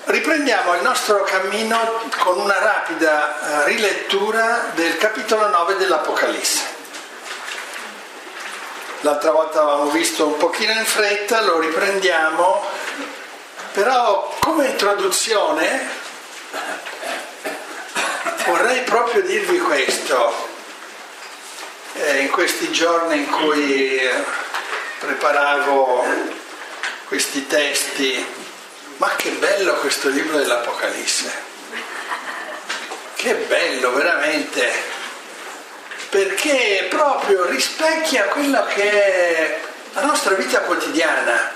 Riprendiamo il nostro cammino con una rapida rilettura del capitolo 9 dell'Apocalisse. L'altra volta avevamo visto un pochino in fretta, lo riprendiamo, però come introduzione vorrei proprio dirvi questo. In questi giorni in cui preparavo questi testi, ma che bello questo libro dell'Apocalisse, che bello veramente, perché proprio rispecchia quello che è la nostra vita quotidiana.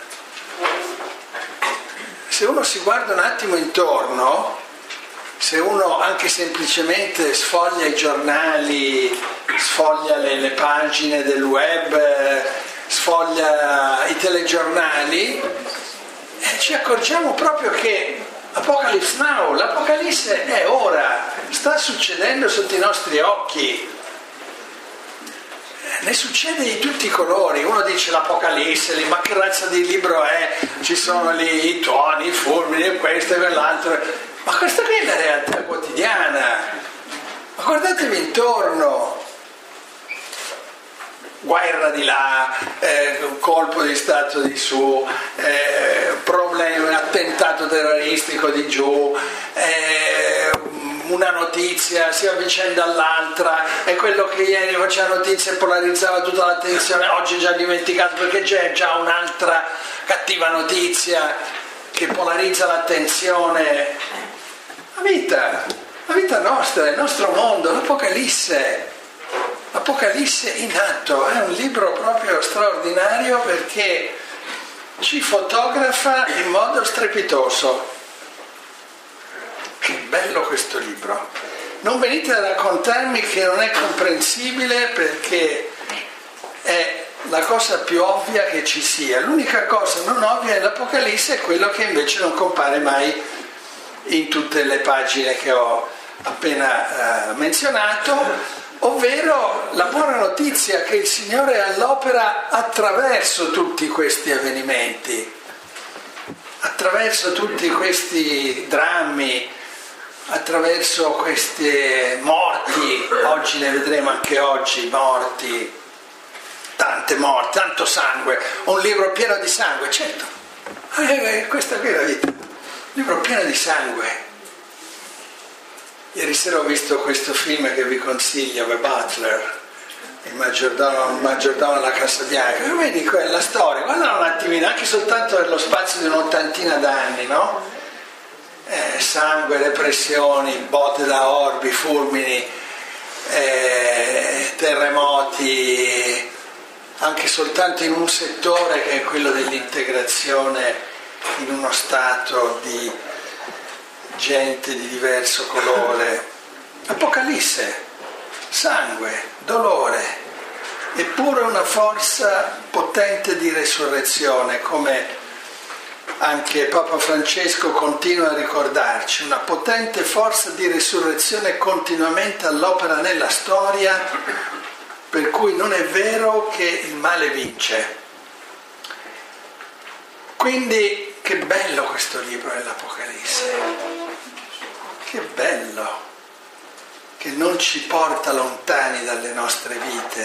Se uno si guarda un attimo intorno, se uno anche semplicemente sfoglia i giornali, sfoglia le pagine del web, sfoglia i telegiornali, ci accorgiamo proprio che Apocalypse Now, l'Apocalisse è ora, sta succedendo sotto i nostri occhi. Ne succede di tutti i colori. Uno dice l'Apocalisse, ma che razza di libro è? Ci sono lì i tuoni, i fulmini, questo e quell'altro. Ma questa qui è la realtà quotidiana. Ma guardatevi intorno. Guerra di là, colpo di Stato di su, problemi, attentato terroristico di giù, una notizia si avvicenda all'altra, e quello che ieri faceva notizia e polarizzava tutta l'attenzione, oggi è già dimenticato perché c'è già un'altra cattiva notizia che polarizza l'attenzione. La vita nostra, il nostro mondo, l'Apocalisse in atto è un libro proprio straordinario perché ci fotografa in modo strepitoso. Che bello questo libro! Non venite a raccontarmi che non è comprensibile, perché è la cosa più ovvia che ci sia. L'unica cosa non ovvia nell'Apocalisse è quello che invece non compare mai in tutte le pagine che ho appena menzionato, ovvero la buona notizia che il Signore è all'opera attraverso tutti questi avvenimenti, attraverso tutti questi drammi, attraverso queste morti. Oggi ne vedremo anche oggi, morti, tante morti, tanto sangue, un libro pieno di sangue, certo, questa qui è la vita, un libro pieno di sangue. Ieri sera ho visto questo film che vi consiglio, The Butler, il maggiordomo alla Casa Bianca. E vedi quella storia, guarda un attimino, anche soltanto per lo spazio di un'ottantina d'anni, no? Sangue, depressioni, botte da orbi, fulmini, terremoti, anche soltanto in un settore che è quello dell'integrazione in uno stato di gente di diverso colore. Apocalisse, sangue, dolore, eppure una forza potente di resurrezione, come anche Papa Francesco continua a ricordarci, una potente forza di resurrezione continuamente all'opera nella storia, per cui non è vero che il male vince. Quindi che bello questo libro dell'Apocalisse. Che bello, che non ci porta lontani dalle nostre vite,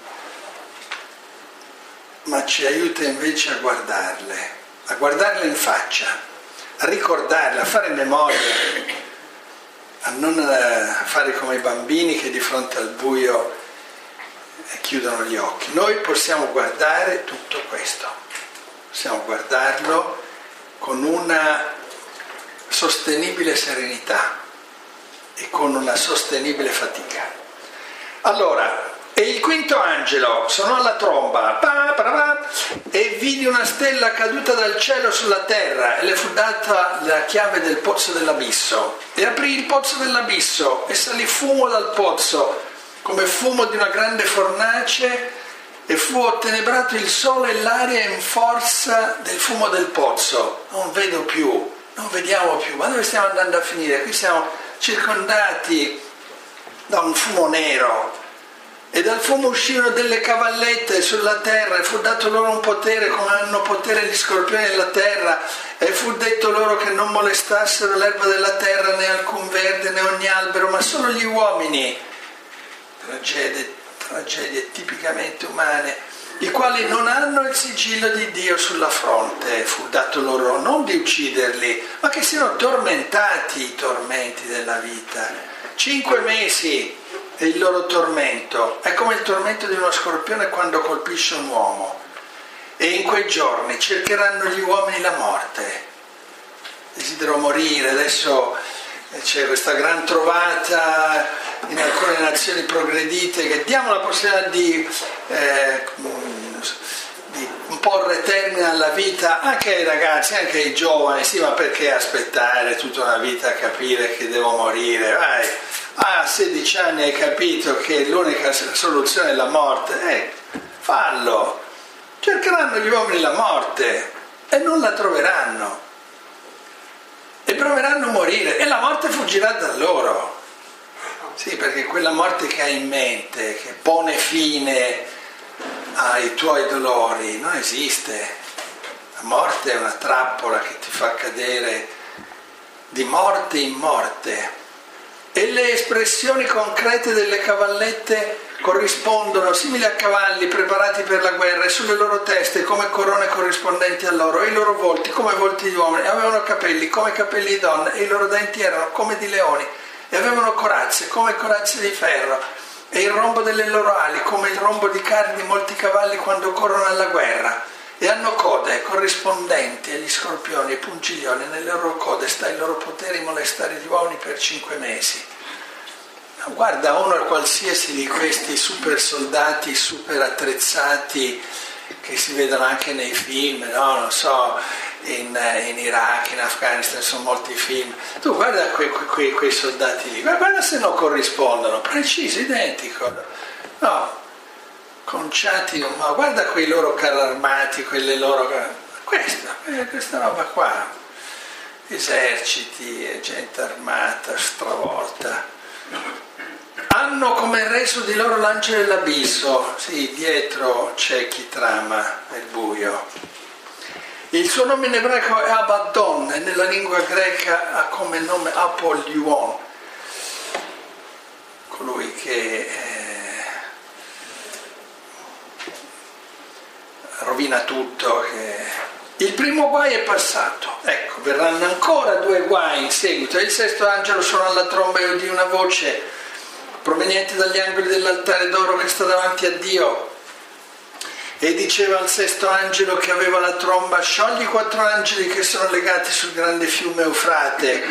ma ci aiuta invece a guardarle in faccia, a ricordarle, a fare memoria, a non fare come i bambini che di fronte al buio chiudono gli occhi. Noi possiamo guardare tutto questo, possiamo guardarlo con una sostenibile serenità e con una sostenibile fatica. Allora, e il quinto angelo suonò la tromba e vidi una stella caduta dal cielo sulla terra, e le fu data la chiave del pozzo dell'abisso, e aprì il pozzo dell'abisso e salì fumo dal pozzo come fumo di una grande fornace, e fu ottenebrato il sole e l'aria in forza del fumo del pozzo. Non vedo più, non vediamo più, ma dove stiamo andando a finire? Qui siamo circondati da un fumo nero, E dal fumo uscirono delle cavallette sulla terra, e fu dato loro un potere come hanno potere gli scorpioni della terra, e fu detto loro che non molestassero l'erba della terra, né alcun verde, né ogni albero, ma solo gli uomini. Tragedie tipicamente umane, i quali non hanno il sigillo di Dio sulla fronte. Fu dato loro non di ucciderli, ma che siano tormentati i tormenti della vita. 5 mesi è il loro tormento, è come il tormento di uno scorpione quando colpisce un uomo. E in quei giorni cercheranno gli uomini la morte. Desidero morire. Adesso c'è questa gran trovata in alcune nazioni progredite che diamo la possibilità di imporre termine alla vita anche ai ragazzi, anche ai giovani. Sì, ma perché aspettare tutta una vita a capire che devo morire? Vai, a 16 anni hai capito che l'unica soluzione è la morte, fallo. Cercheranno gli uomini la morte e non la troveranno, e proveranno a morire, e la morte fuggirà da loro. Sì, perché quella morte che hai in mente, che pone fine ai tuoi dolori, non esiste. La morte è una trappola che ti fa cadere di morte in morte. E le espressioni concrete delle cavallette corrispondono, simili a cavalli preparati per la guerra, e sulle loro teste come corone corrispondenti a loro, e i loro volti come volti di uomini, avevano capelli come capelli di donne, e i loro denti erano come di leoni, e avevano corazze come corazze di ferro, e il rombo delle loro ali come il rombo di carri di molti cavalli quando corrono alla guerra, e hanno code corrispondenti agli scorpioni e pungiglioni, nelle loro code sta il loro potere di molestare gli uomini per 5 mesi. Guarda uno qualsiasi di questi super soldati, super attrezzati che si vedono anche nei film, no? Non so, in Iraq, in Afghanistan sono molti film. Tu guarda quei soldati lì, guarda se non corrispondono, preciso, identico, no? Conciati, ma guarda quei loro carri armati, quelle loro... Questa roba qua, eserciti, gente armata, stravolta. Hanno come re su di loro l'angelo dell'abisso, sì, dietro c'è chi trama nel buio. Il suo nome in ebraico è Abaddon, e nella lingua greca ha come nome Apollyon, colui che rovina tutto. Il primo guai è passato, ecco, verranno ancora 2 guai in seguito. Il sesto angelo suonò alla tromba e udì una voce proveniente dagli angoli dell'altare d'oro che sta davanti a Dio, e diceva al sesto angelo che aveva la tromba: sciogli i 4 angeli che sono legati sul grande fiume Eufrate.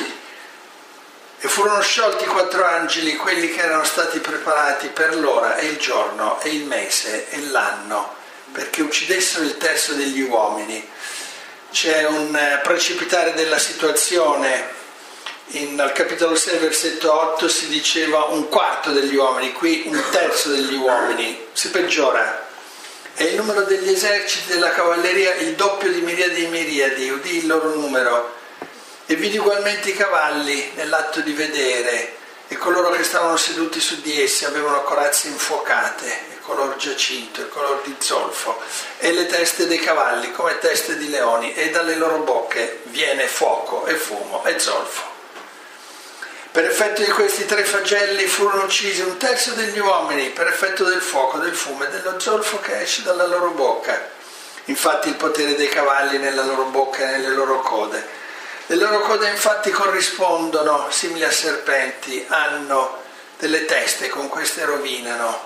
E furono sciolti i 4 angeli, quelli che erano stati preparati per l'ora e il giorno e il mese e l'anno, perché uccidessero il terzo degli uomini. C'è un precipitare della situazione. Al capitolo 6, versetto 8 si diceva 1/4 degli uomini, qui 1/3 degli uomini, si peggiora. E il numero degli eserciti della cavalleria il doppio di miriadi e miriadi, udì il loro numero. E vidi ugualmente i cavalli nell'atto di vedere, e coloro che stavano seduti su di essi avevano corazze infuocate, color giacinto, il color di zolfo, e le teste dei cavalli come teste di leoni, e dalle loro bocche viene fuoco e fumo e zolfo. Per effetto di questi 3 flagelli furono uccisi 1/3 degli uomini, per effetto del fuoco, del fumo e dello zolfo che esce dalla loro bocca. Infatti il potere dei cavalli nella loro bocca e nelle loro code. Le loro code infatti corrispondono, simili a serpenti, hanno delle teste, con queste rovinano.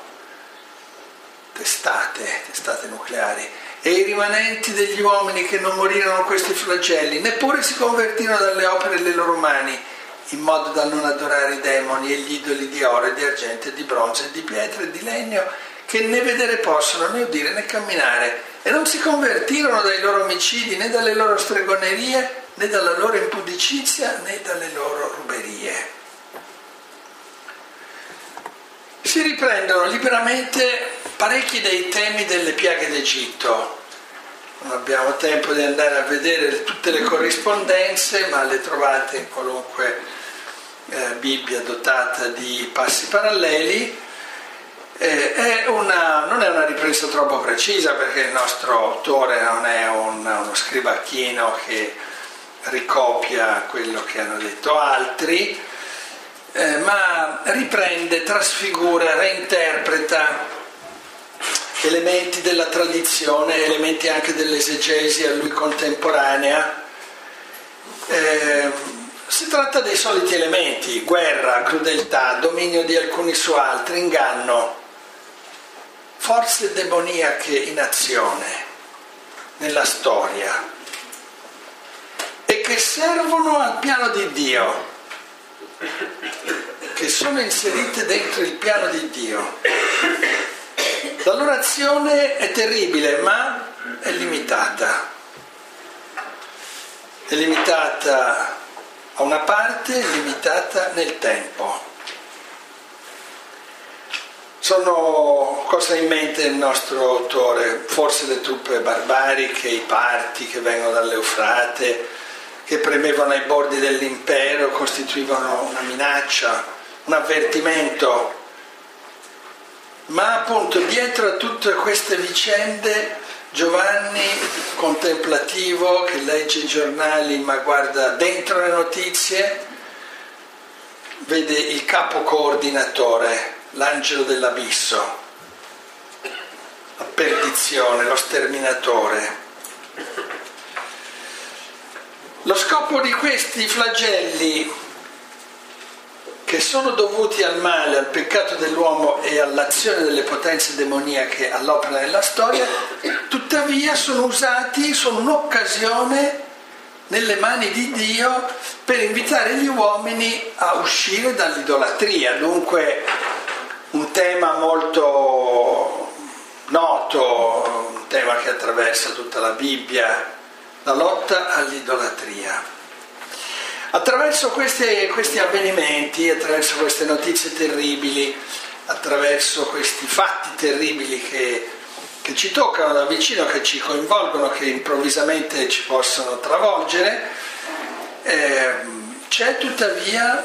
Testate nucleari. E i rimanenti degli uomini che non morirono questi flagelli, neppure si convertirono dalle opere delle loro mani, in modo da non adorare i demoni e gli idoli di oro e di argento e di bronzo e di pietra e di legno, che né vedere possono, né udire, né camminare, e non si convertirono dai loro omicidi, né dalle loro stregonerie, né dalla loro impudicizia, né dalle loro ruberie. Si riprendono liberamente parecchi dei temi delle piaghe d'Egitto. Non abbiamo tempo di andare a vedere tutte le corrispondenze, ma le trovate in qualunque Bibbia dotata di passi paralleli. Non è una ripresa troppo precisa, perché il nostro autore non è uno scribacchino che ricopia quello che hanno detto altri, ma riprende, trasfigura, reinterpreta elementi della tradizione, elementi anche dell'esegesi a lui contemporanea. Si tratta dei soliti elementi: guerra, crudeltà, dominio di alcuni su altri, inganno, forze demoniache in azione nella storia e che servono al piano di Dio, che sono inserite dentro il piano di Dio. La loro azione è terribile, ma è limitata. È limitata a una parte, è limitata nel tempo. Cosa ha in mente il nostro autore? Forse le truppe barbariche, i parti che vengono dall'Eufrate, che premevano ai bordi dell'impero, costituivano una minaccia, un avvertimento. Ma appunto dietro a tutte queste vicende Giovanni, contemplativo, che legge i giornali ma guarda dentro le notizie, vede il capo coordinatore, l'angelo dell'abisso, la perdizione, lo sterminatore. Lo scopo di questi flagelli, che sono dovuti al male, al peccato dell'uomo e all'azione delle potenze demoniache all'opera nella storia, tuttavia sono usati, sono un'occasione nelle mani di Dio per invitare gli uomini a uscire dall'idolatria. Dunque un tema molto noto, un tema che attraversa tutta la Bibbia, la lotta all'idolatria. Attraverso questi avvenimenti, attraverso queste notizie terribili, attraverso questi fatti terribili che ci toccano da vicino, che ci coinvolgono, che improvvisamente ci possono travolgere, c'è tuttavia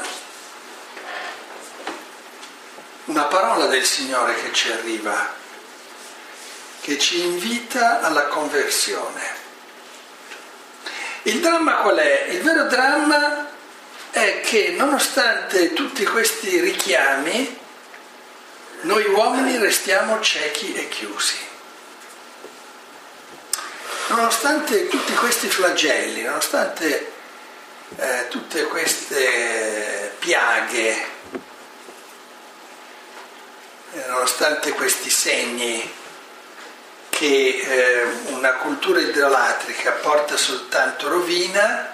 una parola del Signore che ci arriva, che ci invita alla conversione. Il dramma qual è? Il vero dramma è che nonostante tutti questi richiami, noi uomini restiamo ciechi e chiusi. Nonostante tutti questi flagelli, nonostante tutte queste piaghe, nonostante questi segni che una cultura idolatrica porta soltanto rovina,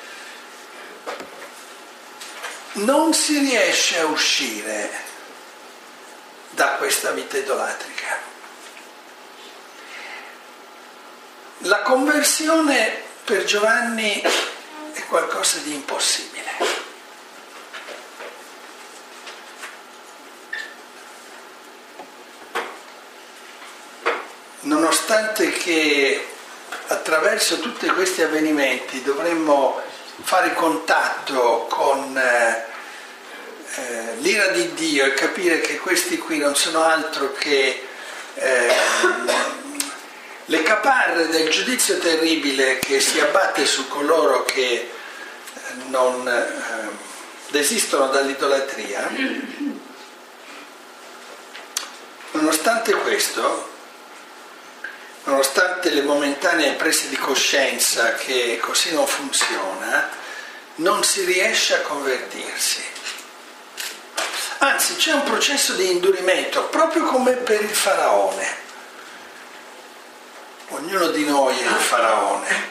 non si riesce a uscire da questa vita idolatrica. La conversione per Giovanni è qualcosa di impossibile. Nonostante che attraverso tutti questi avvenimenti dovremmo fare contatto con l'ira di Dio e capire che questi qui non sono altro che le caparre del giudizio terribile che si abbatte su coloro che non desistono dall'idolatria, nonostante questo, nonostante le momentanee prese di coscienza che così non funziona, non si riesce a convertirsi. Anzi, c'è un processo di indurimento, proprio come per il faraone. Ognuno di noi è il faraone.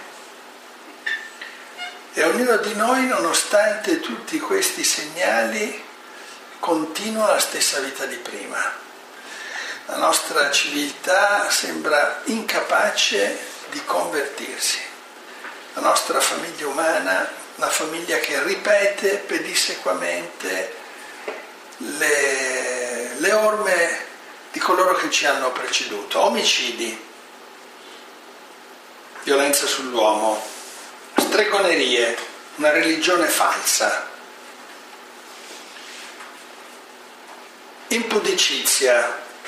E ognuno di noi, nonostante tutti questi segnali, continua la stessa vita di prima. La nostra civiltà sembra incapace di convertirsi. La nostra famiglia umana, una famiglia che ripete pedissequamente le orme di coloro che ci hanno preceduto. Omicidi, violenza sull'uomo, stregonerie, una religione falsa, impudicizia,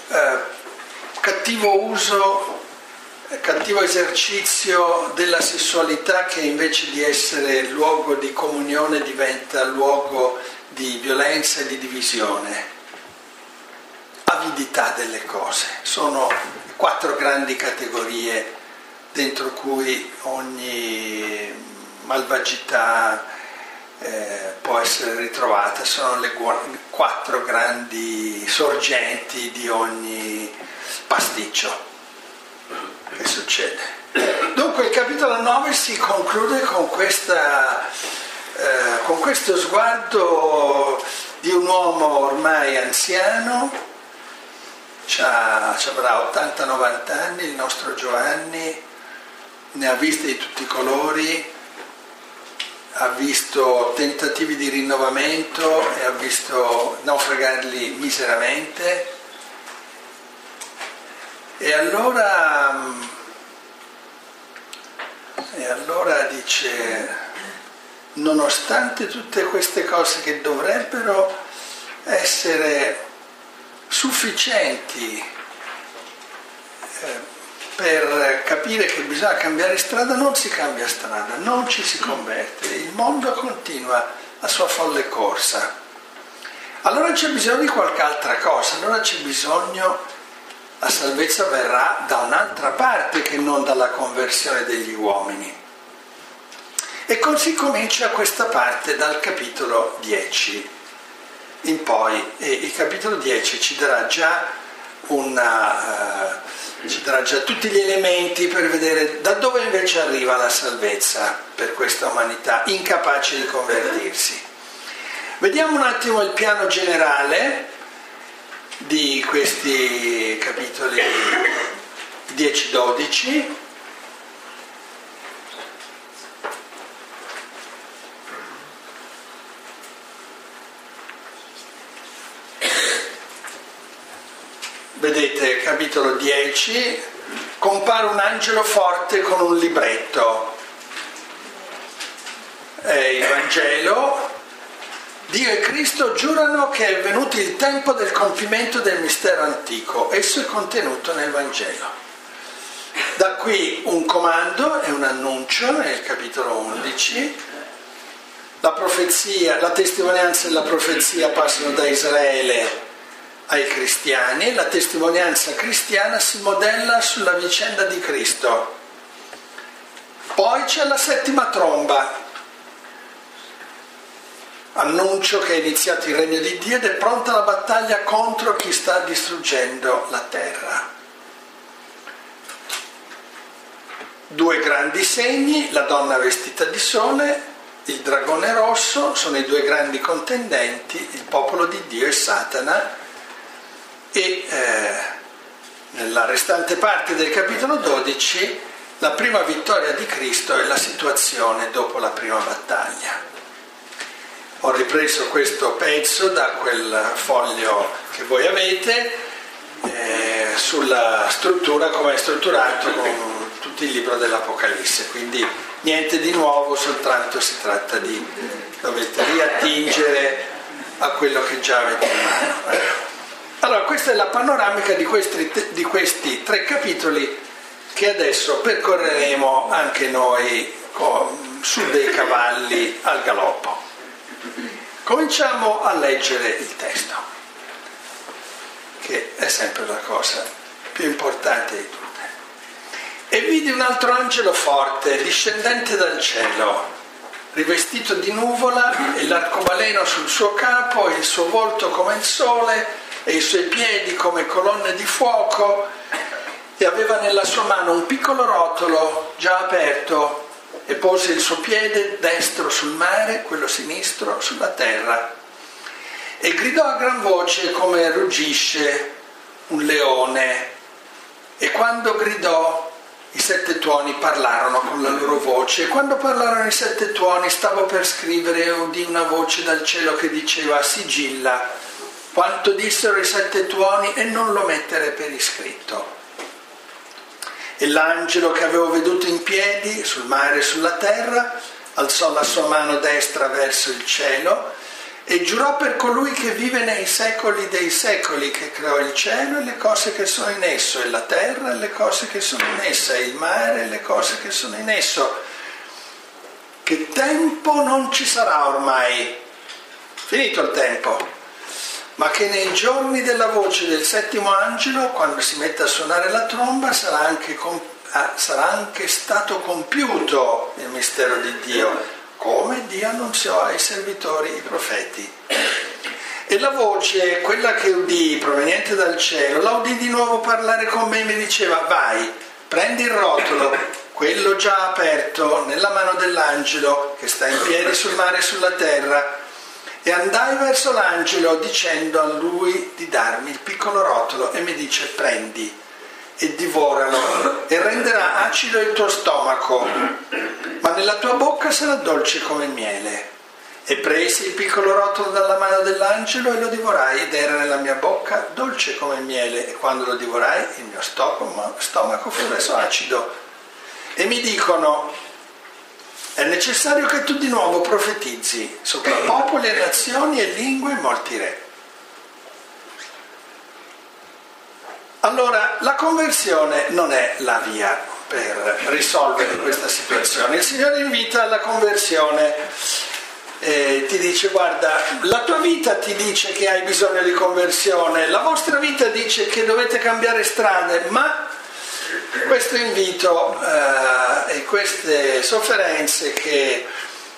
cattivo uso, cattivo esercizio della sessualità, che invece di essere luogo di comunione diventa luogo di violenza e di divisione. Avidità delle cose. Sono 4 grandi categorie dentro cui ogni malvagità può essere ritrovata. Sono le 4 grandi sorgenti di ogni pasticcio che succede. Dunque il capitolo 9 si conclude con questo sguardo di un uomo ormai anziano. Avrà 80-90 anni il nostro Giovanni, ne ha viste di tutti i colori, ha visto tentativi di rinnovamento e ha visto naufragarli miseramente. E allora dice, nonostante tutte queste cose che dovrebbero essere sufficienti per capire che bisogna cambiare strada, non si cambia strada, non ci si converte, il mondo continua la sua folle corsa. Allora c'è bisogno di qualche altra cosa, allora c'è bisogno, la salvezza verrà da un'altra parte che non dalla conversione degli uomini. E così comincia questa parte dal capitolo 10 in poi, e il capitolo 10 ci darà già tutti gli elementi per vedere da dove invece arriva la salvezza per questa umanità incapace di convertirsi. Vediamo un attimo il piano generale di questi capitoli 10-12. Vedete, capitolo 10, compare un angelo forte con un libretto. È il Vangelo. Dio e Cristo giurano che è venuto il tempo del compimento del mistero antico. Esso è contenuto nel Vangelo. Da qui un comando e un annuncio nel capitolo 11. La profezia, la testimonianza e la profezia passano da Israele ai cristiani, la testimonianza cristiana si modella sulla vicenda di Cristo. Poi c'è la 7ª tromba, annuncio che è iniziato il regno di Dio ed è pronta la battaglia contro chi sta distruggendo la terra. 2 grandi segni, la donna vestita di sole, il dragone rosso, sono i 2 grandi contendenti, il popolo di Dio e Satana. E nella restante parte del capitolo 12 la prima vittoria di Cristo e la situazione dopo la prima battaglia. Ho ripreso questo pezzo da quel foglio che voi avete sulla struttura, come è strutturato con tutto il libro dell'Apocalisse, quindi niente di nuovo, soltanto si tratta di dovete riattingere a quello che già avete in mano. Allora, questa è la panoramica di questi 3 capitoli che adesso percorreremo anche noi su dei cavalli al galoppo. Cominciamo a leggere il testo, che è sempre la cosa più importante di tutte. E vidi un altro angelo forte, discendente dal cielo, rivestito di nuvola e l'arcobaleno sul suo capo, e il suo volto come il sole, e i suoi piedi come colonne di fuoco, e aveva nella sua mano un piccolo rotolo già aperto, e pose il suo piede destro sul mare, quello sinistro sulla terra, e gridò a gran voce come ruggisce un leone, e quando gridò i 7 tuoni parlarono con la loro voce, e quando parlarono i 7 tuoni stavo per scrivere e udì una voce dal cielo che diceva: sigilla quanto dissero i 7 tuoni e non lo mettere per iscritto. E l'angelo che avevo veduto in piedi sul mare e sulla terra alzò la sua mano destra verso il cielo E giurò per colui che vive nei secoli dei secoli, che creò il cielo e le cose che sono in esso, e la terra e le cose che sono in essa, e il mare e le cose che sono in esso, che tempo non ci sarà ormai, finito il tempo, ma che nei giorni della voce del settimo angelo, quando si mette a suonare la tromba, sarà anche stato compiuto il mistero di Dio, come Dio annunziò ai servitori, i profeti. E la voce, quella che udì, proveniente dal cielo, la udì di nuovo parlare con me e mi diceva: vai, prendi il rotolo, quello già aperto nella mano dell'angelo che sta in piedi sul mare e sulla terra, e andai verso l'angelo dicendo a lui di darmi il piccolo rotolo, e mi dice: prendi e divoralo, e renderà acido il tuo stomaco, ma nella tua bocca sarà dolce come il miele. E presi il piccolo rotolo dalla mano dell'angelo e lo divorai, ed era nella mia bocca dolce come il miele, e quando lo divorai il mio stomaco fu reso acido. E mi dicono: è necessario che tu di nuovo profetizzi sopra popoli e nazioni e lingue e molti re. Allora, la conversione non è la via per risolvere questa situazione. Il Signore invita alla conversione, ti dice: guarda, la tua vita ti dice che hai bisogno di conversione, la vostra vita dice che dovete cambiare strade, ma questo invito e queste sofferenze che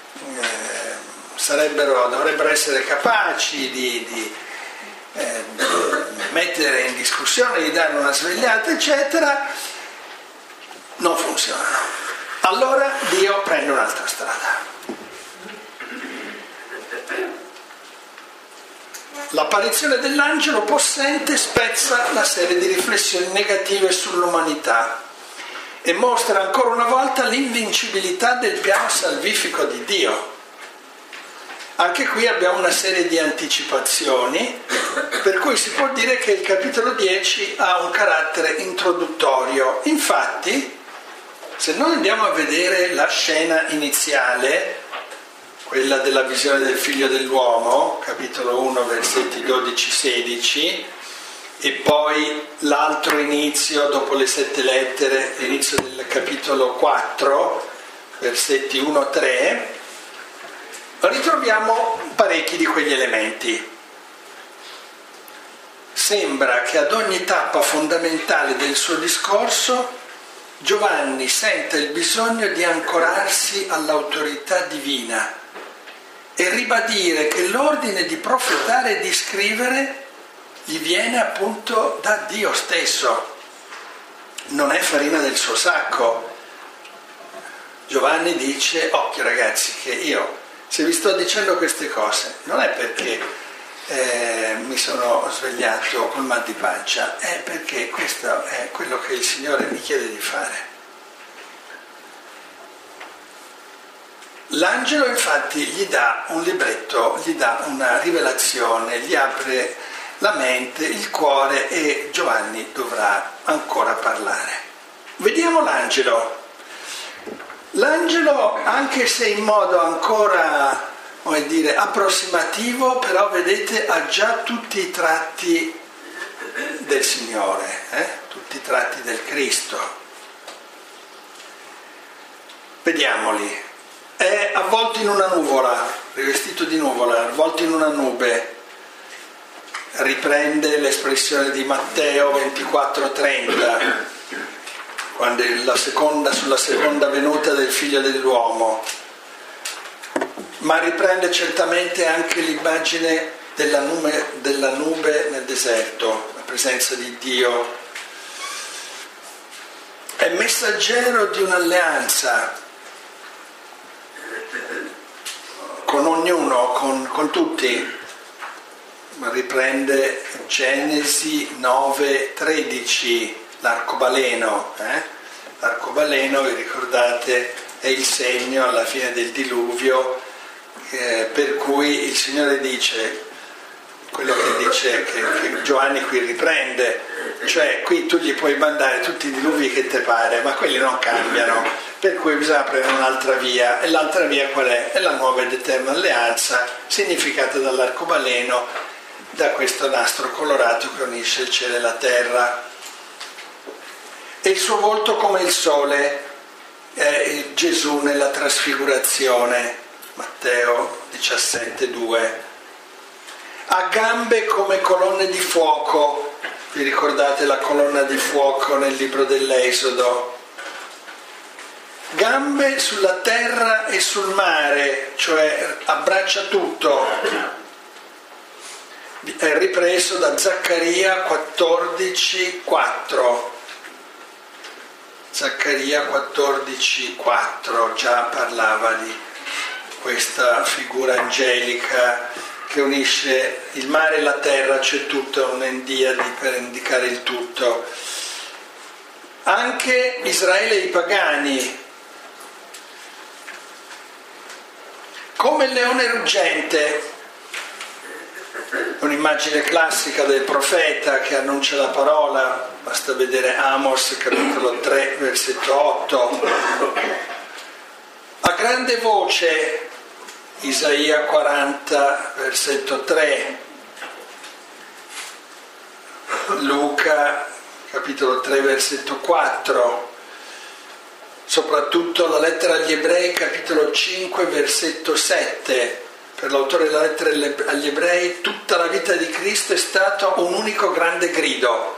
dovrebbero essere capaci di mettere in discussione, di dare una svegliata, eccetera, non funzionano. Allora Dio prende un'altra strada. L'apparizione dell'angelo possente spezza la serie di riflessioni negative sull'umanità e mostra ancora una volta l'invincibilità del piano salvifico di Dio. Anche qui abbiamo una serie di anticipazioni, per cui si può dire che il capitolo 10 ha un carattere introduttorio. Infatti, se noi andiamo a vedere la scena iniziale, quella della visione del figlio dell'uomo, capitolo 1, versetti 12-16, e poi l'altro inizio, dopo le 7 lettere, l'inizio del capitolo 4, versetti 1-3, ritroviamo parecchi di quegli elementi. Sembra che ad ogni tappa fondamentale del suo discorso Giovanni senta il bisogno di ancorarsi all'autorità divina e ribadire che l'ordine di profetare e di scrivere gli viene appunto da Dio stesso, non è farina del suo sacco. Giovanni dice: occhio ragazzi, che io, se vi sto dicendo queste cose, non è perché mi sono svegliato col mal di pancia, è perché questo è quello che il Signore mi chiede di fare. L'angelo infatti gli dà un libretto, gli dà una rivelazione, gli apre la mente, il cuore, e Giovanni dovrà ancora parlare. Vediamo l'angelo. L'angelo, anche se in modo ancora, come dire, approssimativo, però vedete ha già tutti i tratti del Signore, tutti i tratti del Cristo. Vediamoli. È avvolto in una nuvola, rivestito di nuvola, avvolto in una nube. Riprende l'espressione di Matteo 24:30, quando sulla seconda venuta del figlio dell'uomo, ma riprende certamente anche l'immagine della nube nel deserto, la presenza di Dio. È messaggero di un'alleanza con ognuno, con tutti. Riprende Genesi 9:13, l'arcobaleno. L'arcobaleno, vi ricordate, è il segno alla fine del diluvio, per cui il Signore dice, quello che dice che Giovanni qui riprende, Cioè qui tu gli puoi mandare tutti i diluvi che te pare, ma quelli non cambiano, per cui bisogna prendere un'altra via. E l'altra via qual è? È la nuova ed eterna alleanza, significata dall'arcobaleno, da questo nastro colorato che unisce il cielo e la terra. E il suo volto come il sole, è Gesù nella trasfigurazione, Matteo 17,2. Ha gambe come colonne di fuoco, vi ricordate la colonna di fuoco nel libro dell'Esodo? Gambe sulla terra e sul mare, cioè abbraccia tutto. È ripreso da Zaccaria 14,4. Zaccaria 14,4 già parlava di questa figura angelica che unisce il mare e la terra, c'è tutto, un'endiadi per indicare il tutto. Anche Israele e i pagani, come il leone ruggente, un'immagine classica del profeta che annuncia la parola, basta vedere Amos capitolo 3 versetto 8. A grande voce, Isaia 40 versetto 3, Luca capitolo 3 versetto 4, soprattutto la lettera agli Ebrei capitolo 5 versetto 7. Per l'autore della lettera agli Ebrei tutta la vita di Cristo è stato un unico grande grido.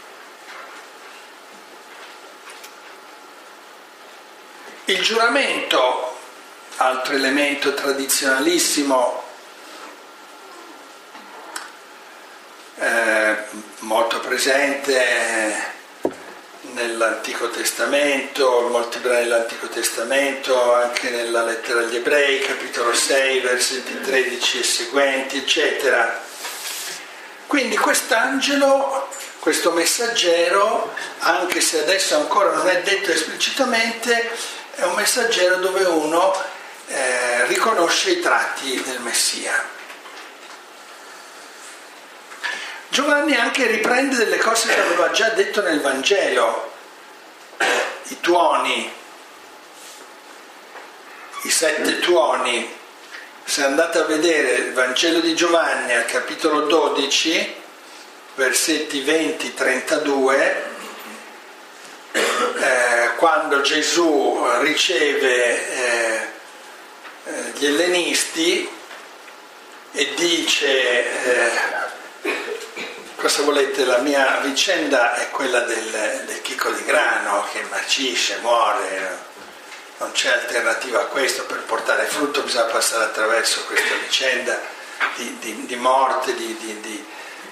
Il giuramento, altro elemento tradizionalissimo, molto presente nell'Antico Testamento, molti brani dell'Antico Testamento, anche nella lettera agli Ebrei, capitolo 6, versetti 13 e seguenti, eccetera. Quindi quest'angelo, questo messaggero, anche se adesso ancora non è detto esplicitamente, è un messaggero dove uno riconosce i tratti del Messia. Giovanni anche riprende delle cose che aveva già detto nel Vangelo, i tuoni, i 7 tuoni. Se andate a vedere il Vangelo di Giovanni al capitolo 12, versetti 20-32, quando Gesù riceve gli ellenisti e dice... cosa volete, la mia vicenda è quella del chicco di grano che marcisce, muore, non c'è alternativa a questo, per portare frutto bisogna passare attraverso questa vicenda di morte, di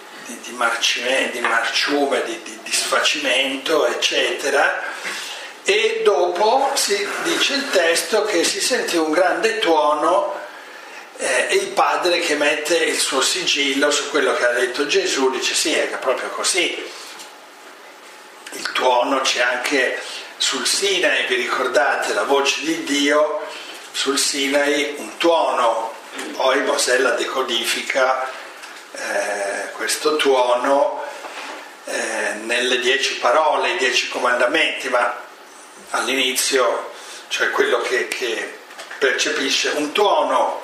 marciume, di sfacimento, eccetera. E dopo si dice il testo che si sentì un grande tuono e il padre che mette il suo sigillo su quello che ha detto Gesù, dice sì, è proprio così. Il tuono c'è anche sul Sinai, vi ricordate la voce di Dio sul Sinai, un tuono, poi Mosè la decodifica questo tuono nelle 10 parole, i 10 comandamenti, ma all'inizio, cioè quello che percepisce un tuono.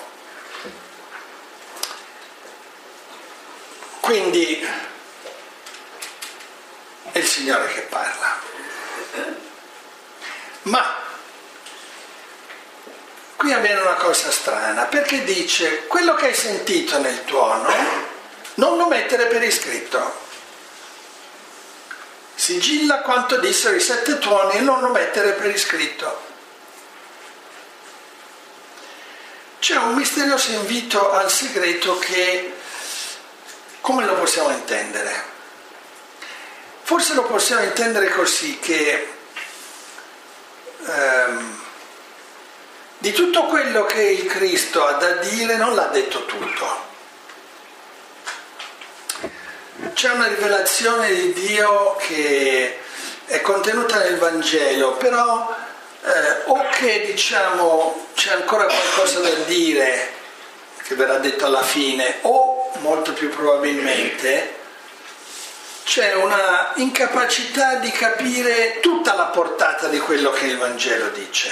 Quindi è il Signore che parla. Ma qui avviene una cosa strana, perché dice quello che hai sentito nel tuono non lo mettere per iscritto. Sigilla quanto dissero i 7 tuoni e non lo mettere per iscritto. C'è un misterioso invito al segreto che come lo possiamo intendere? Forse lo possiamo intendere così, che di tutto quello che il Cristo ha da dire non l'ha detto tutto. C'è una rivelazione di Dio che è contenuta nel Vangelo, però o che diciamo c'è ancora qualcosa da dire che verrà detto alla fine, o molto più probabilmente c'è una incapacità di capire tutta la portata di quello che il Vangelo dice.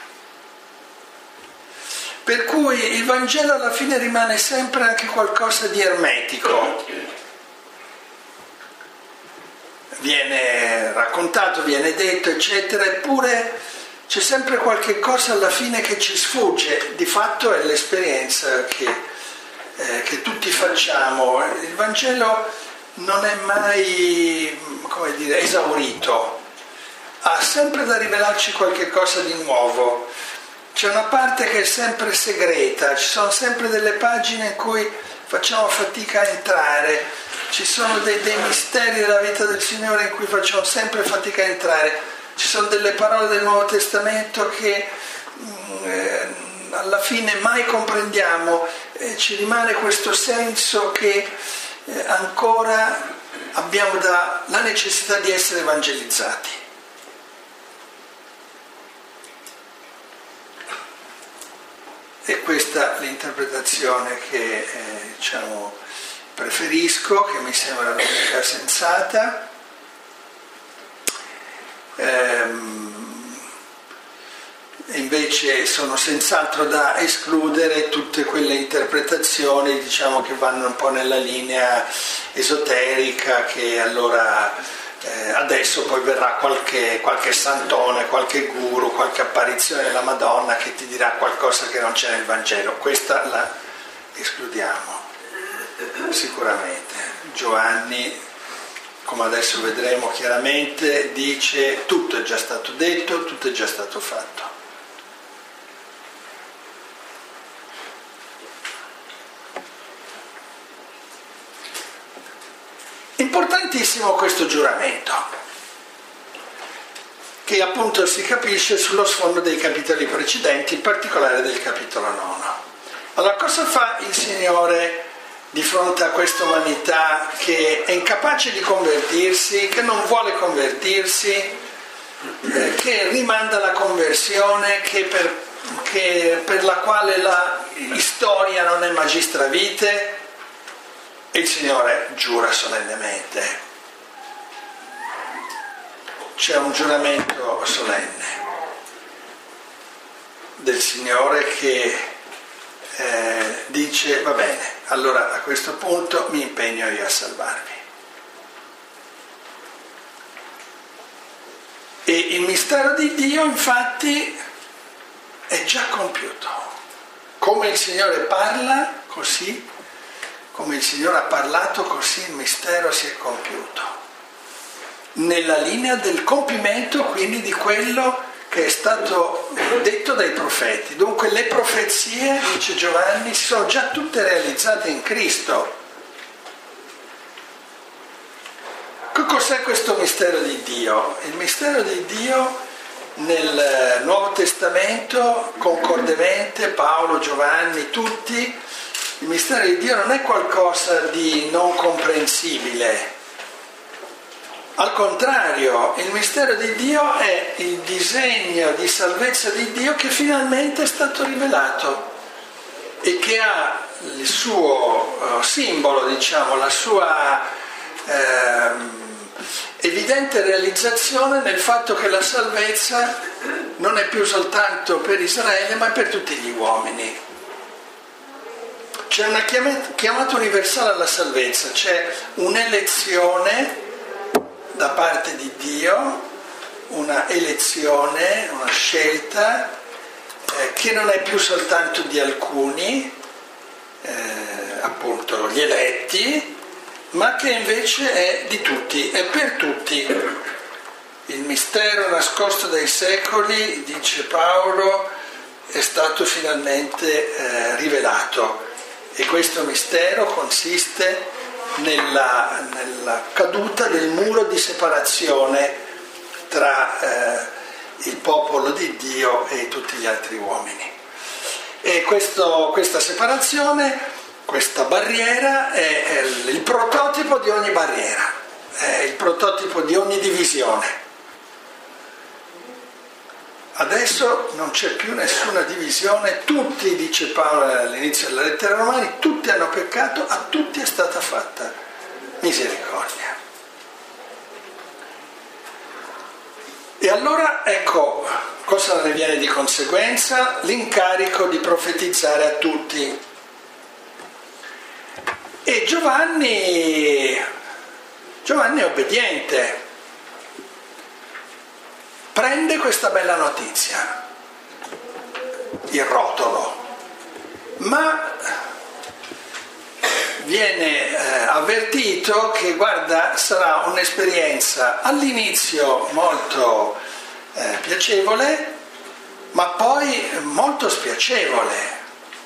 Per cui il Vangelo alla fine rimane sempre anche qualcosa di ermetico. Viene raccontato, viene detto, eccetera, eppure c'è sempre qualche cosa alla fine che ci sfugge. Di fatto è l'esperienza che tutti facciamo. Il Vangelo non è mai, come dire, esaurito, ha sempre da rivelarci qualche cosa di nuovo. C'è una parte che è sempre segreta, ci sono sempre delle pagine in cui facciamo fatica a entrare, ci sono dei misteri della vita del Signore in cui facciamo sempre fatica a entrare, ci sono delle parole del Nuovo Testamento che alla fine mai comprendiamo, ci rimane questo senso che ancora abbiamo la necessità di essere evangelizzati. E questa è l'interpretazione che preferisco, che mi sembra l'unica sensata. Invece sono senz'altro da escludere tutte quelle interpretazioni, diciamo, che vanno un po' nella linea esoterica, che allora adesso poi verrà qualche santone, qualche guru, qualche apparizione della Madonna che ti dirà qualcosa che non c'è nel Vangelo. Questa la escludiamo sicuramente. Giovanni, come adesso vedremo chiaramente, dice: tutto è già stato detto, tutto è già stato fatto. Importantissimo questo giuramento, che appunto si capisce sullo sfondo dei capitoli precedenti, in particolare del capitolo 9. Allora, cosa fa il Signore di fronte a questa umanità che è incapace di convertirsi, che non vuole convertirsi, che rimanda la conversione, per la quale la storia non è magistra vitae? E il Signore giura solennemente. C'è un giuramento solenne del Signore che dice: va bene, allora a questo punto mi impegno io a salvarvi. E il mistero di Dio infatti è già compiuto. Come il Signore parla, così, come il Signore ha parlato, così il mistero si è compiuto. Nella linea del compimento quindi di quello che è stato detto dai profeti. Dunque le profezie, dice Giovanni, sono già tutte realizzate in Cristo. Che cos'è questo mistero di Dio? Il mistero di Dio nel Nuovo Testamento, concordemente, Paolo, Giovanni, tutti, il mistero di Dio non è qualcosa di non comprensibile. Al contrario, il mistero di Dio è il disegno di salvezza di Dio che finalmente è stato rivelato e che ha il suo simbolo, diciamo, la sua evidente realizzazione nel fatto che la salvezza non è più soltanto per Israele ma per tutti gli uomini. C'è una chiamata universale alla salvezza, c'è un'elezione da parte di Dio, una elezione, una scelta che non è più soltanto di alcuni, appunto gli eletti, ma che invece è di tutti, è per tutti. Il mistero nascosto dai secoli, dice Paolo, è stato finalmente rivelato. E questo mistero consiste nella caduta del muro di separazione tra il popolo di Dio e tutti gli altri uomini. E questa separazione, questa barriera è il prototipo di ogni barriera, è il prototipo di ogni divisione. Adesso non c'è più nessuna divisione, tutti, dice Paolo all'inizio della lettera ai Romani, tutti hanno peccato, a tutti è stata fatta misericordia. E allora ecco cosa ne viene di conseguenza: l'incarico di profetizzare a tutti. E Giovanni è obbediente, prende questa bella notizia, il rotolo, ma viene avvertito che guarda, sarà un'esperienza all'inizio molto piacevole, ma poi molto spiacevole.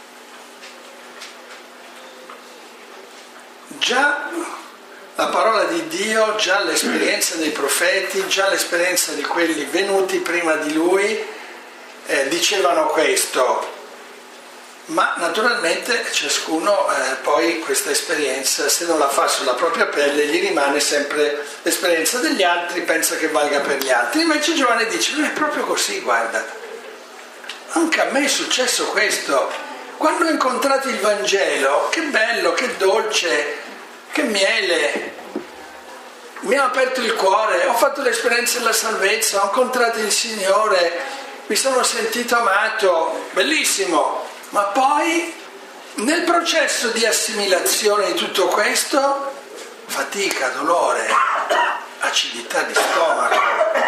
Già la parola di Dio, già l'esperienza dei profeti, già l'esperienza di quelli venuti prima di lui dicevano questo. Ma naturalmente ciascuno poi questa esperienza, se non la fa sulla propria pelle, gli rimane sempre l'esperienza degli altri, pensa che valga per gli altri. Invece Giovanni dice: non è proprio così, guarda, anche a me è successo questo. Quando ho incontrato il Vangelo, che bello, che dolce, che miele, mi ha aperto il cuore, ho fatto l'esperienza della salvezza, ho incontrato il Signore, mi sono sentito amato, bellissimo. Ma poi nel processo di assimilazione di tutto questo, fatica, dolore, acidità di stomaco.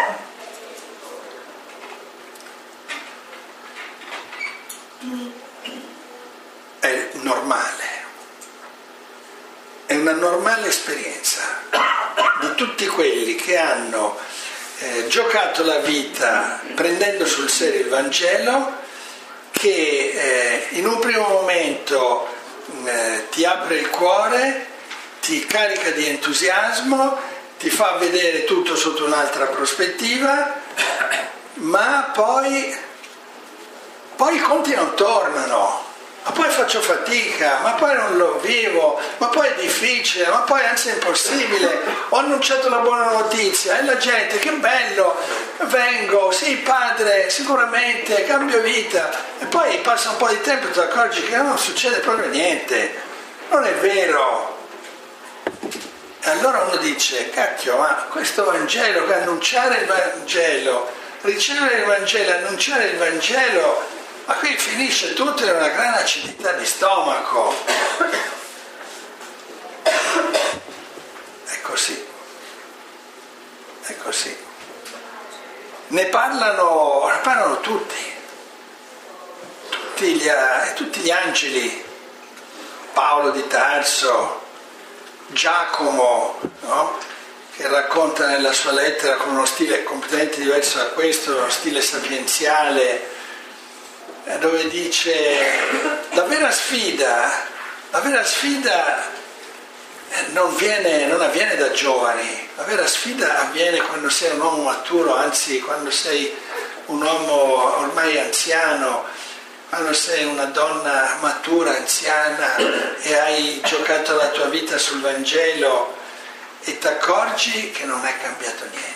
È normale, è una normale esperienza di tutti quelli che hanno giocato la vita prendendo sul serio il Vangelo, che in un primo momento ti apre il cuore, ti carica di entusiasmo, ti fa vedere tutto sotto un'altra prospettiva, ma poi i conti non tornano, ma poi faccio fatica, ma poi non lo vivo, ma poi è difficile, ma poi anzi è impossibile, ho annunciato la buona notizia e la gente, che bello, vengo, sì padre, sicuramente, cambio vita, e poi passa un po' di tempo e ti accorgi che non succede proprio niente, non è vero. E allora uno dice: cacchio, ma questo Vangelo, che annunciare il Vangelo, ricevere il Vangelo, annunciare il Vangelo, ma qui finisce tutto in una gran acidità di stomaco. È così. È così. Ne parlano tutti gli angeli, Paolo di Tarso, Giacomo, no? Che racconta nella sua lettera con uno stile completamente diverso da questo, uno stile sapienziale, dove dice: la vera sfida non avviene da giovani, la vera sfida avviene quando sei un uomo maturo, anzi quando sei un uomo ormai anziano, quando sei una donna matura, anziana, e hai giocato la tua vita sul Vangelo e ti accorgi che non è cambiato niente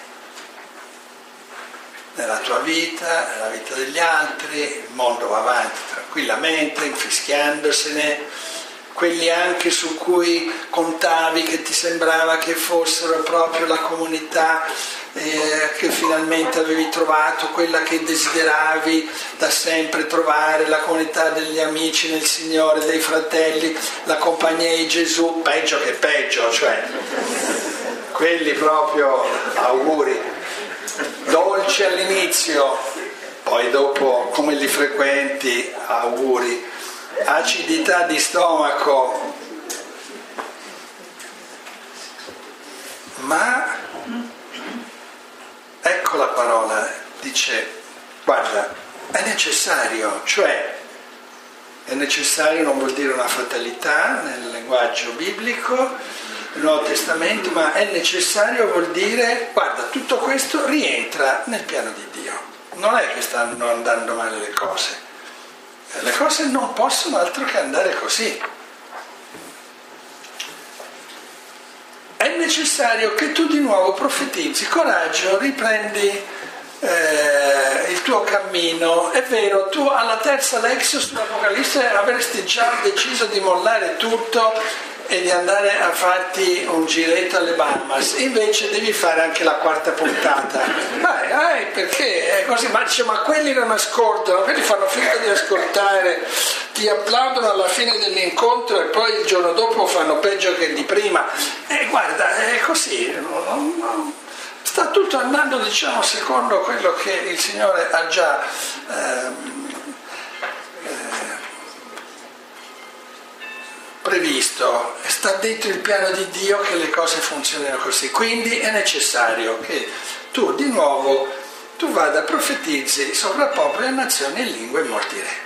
nella tua vita, nella vita degli altri, il mondo va avanti tranquillamente, infischiandosene. Quelli anche su cui contavi, che ti sembrava che fossero proprio la comunità che finalmente avevi trovato, quella che desideravi da sempre trovare, la comunità degli amici nel Signore, dei fratelli, la compagnia di Gesù, peggio che peggio, cioè quelli proprio auguri, dolci all'inizio, poi dopo come li frequenti, auguri. Acidità di stomaco, ma ecco la parola, dice: guarda, è necessario, cioè è necessario non vuol dire una fatalità nel linguaggio biblico, nel Nuovo Testamento, ma è necessario vuol dire: guarda, tutto questo rientra nel piano di Dio, non è che stanno andando male le cose. Le cose non possono altro che andare così. È necessario che tu di nuovo profetizzi, coraggio, riprendi il tuo cammino. È vero, tu alla terza Lexio sull'Apocalisse avresti già deciso di mollare tutto e di andare a farti un giretto alle Bahamas, invece devi fare anche la quarta puntata. Perché è così? Ma quelli non ascoltano, quelli fanno finta di ascoltare, ti applaudono alla fine dell'incontro e poi il giorno dopo fanno peggio che di prima. Guarda, è così, sta tutto andando, diciamo, secondo quello che il Signore ha già previsto, sta dentro il piano di Dio che le cose funzionino così. Quindi è necessario che tu di nuovo vada, profetizzi sopra popoli e nazioni e lingue e molti re.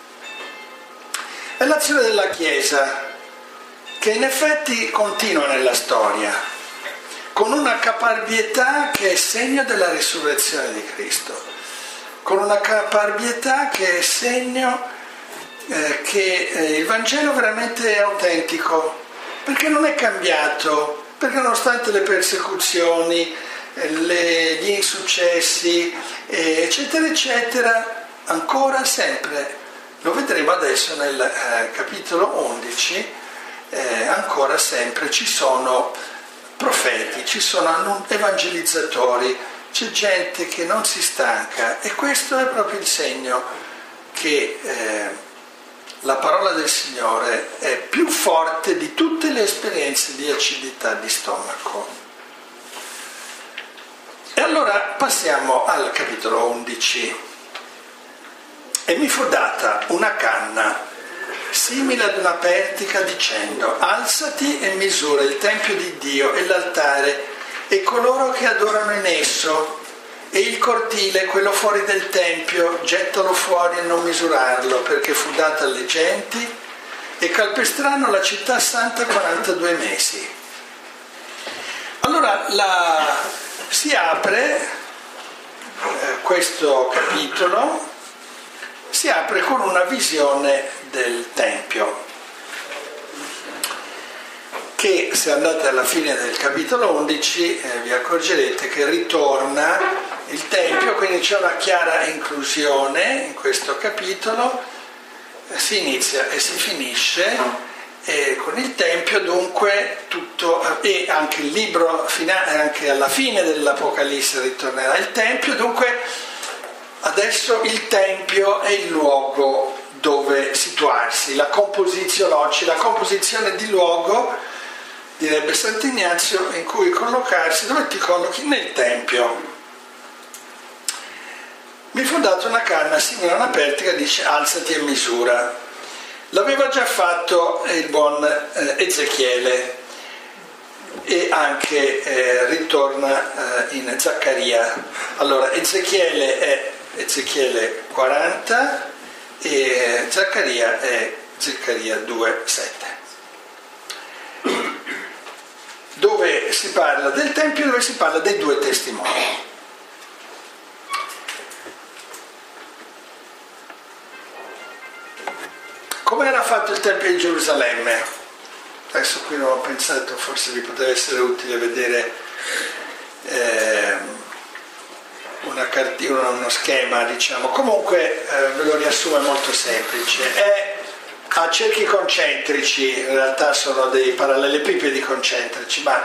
È l'azione della Chiesa che in effetti continua nella storia con una caparbietà che è segno della risurrezione di Cristo, con una caparbietà che è segno che il Vangelo veramente è autentico, perché non è cambiato, perché nonostante le persecuzioni, gli insuccessi, eccetera, eccetera, ancora sempre, lo vedremo adesso nel capitolo 11, ancora sempre ci sono profeti, ci sono evangelizzatori, c'è gente che non si stanca, e questo è proprio il segno che la parola del Signore è più forte di tutte le esperienze di acidità di stomaco. E allora passiamo al capitolo 11. E mi fu data una canna simile ad una pertica dicendo: alzati e misura il tempio di Dio e l'altare e coloro che adorano in esso, e il cortile, quello fuori del tempio, gettalo fuori e non misurarlo, perché fu data alle genti, e calpestranno la città santa 42 mesi. Allora si apre questo capitolo, si apre con una visione del Tempio, che se andate alla fine del capitolo 11 vi accorgerete che ritorna il Tempio, quindi c'è una chiara inclusione in questo capitolo, si inizia e si finisce con il Tempio, dunque tutto, e anche il libro finale, anche alla fine dell'Apocalisse ritornerà il Tempio, dunque adesso il Tempio è il luogo dove situarsi, la composizione di luogo, direbbe Sant'Ignazio, in cui collocarsi, dove ti collochi? Nel Tempio. Mi fu data una canna simile a una pertica, dice alzati e misura. L'aveva già fatto il buon Ezechiele, e anche ritorna in Zaccaria. Allora Ezechiele è Ezechiele 40 e Zaccaria è Zaccaria 2,7, dove si parla del Tempio, dove si parla dei due testimoni. Come era fatto il Tempio di Gerusalemme? Adesso qui non ho pensato, forse vi poteva essere utile vedere uno schema, diciamo. Comunque ve lo riassumo, è molto semplice. È a cerchi concentrici, in realtà sono dei parallelepipedi concentrici, ma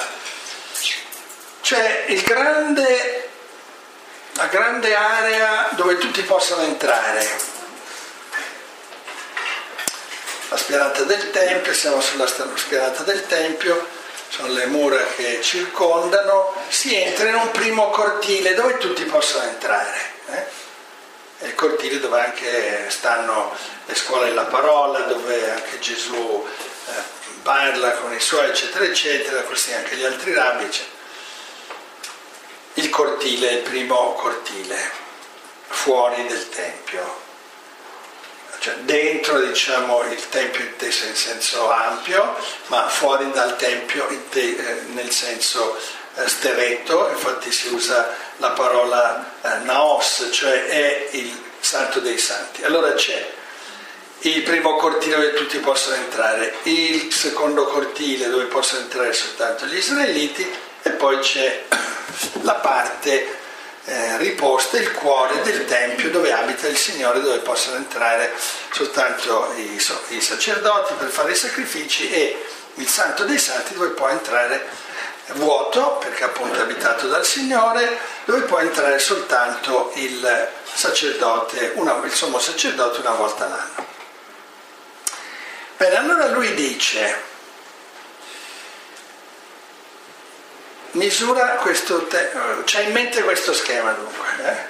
c'è la grande area dove tutti possono entrare. La spianata del Tempio, siamo sulla spianata del Tempio, sono le mura che circondano, si entra in un primo cortile dove tutti possono entrare. È il cortile dove anche stanno le scuole della parola, dove anche Gesù parla con i suoi, eccetera, eccetera, così anche gli altri rabbi. Il cortile è il primo cortile, fuori del Tempio. Cioè dentro, diciamo, il Tempio inteso in senso ampio, ma fuori dal Tempio nel senso stretto, infatti si usa la parola naos, cioè è il Santo dei Santi. Allora c'è il primo cortile dove tutti possono entrare, il secondo cortile dove possono entrare soltanto gli israeliti, e poi c'è la parte riposta, il cuore del Tempio dove abita il Signore, dove possono entrare soltanto i sacerdoti per fare i sacrifici e il Santo dei Santi, dove può entrare vuoto, perché appunto è abitato dal Signore, dove può entrare soltanto il sacerdote, il sommo sacerdote una volta l'anno. Bene, allora lui dice, misura questo, c'ha in mente questo schema dunque,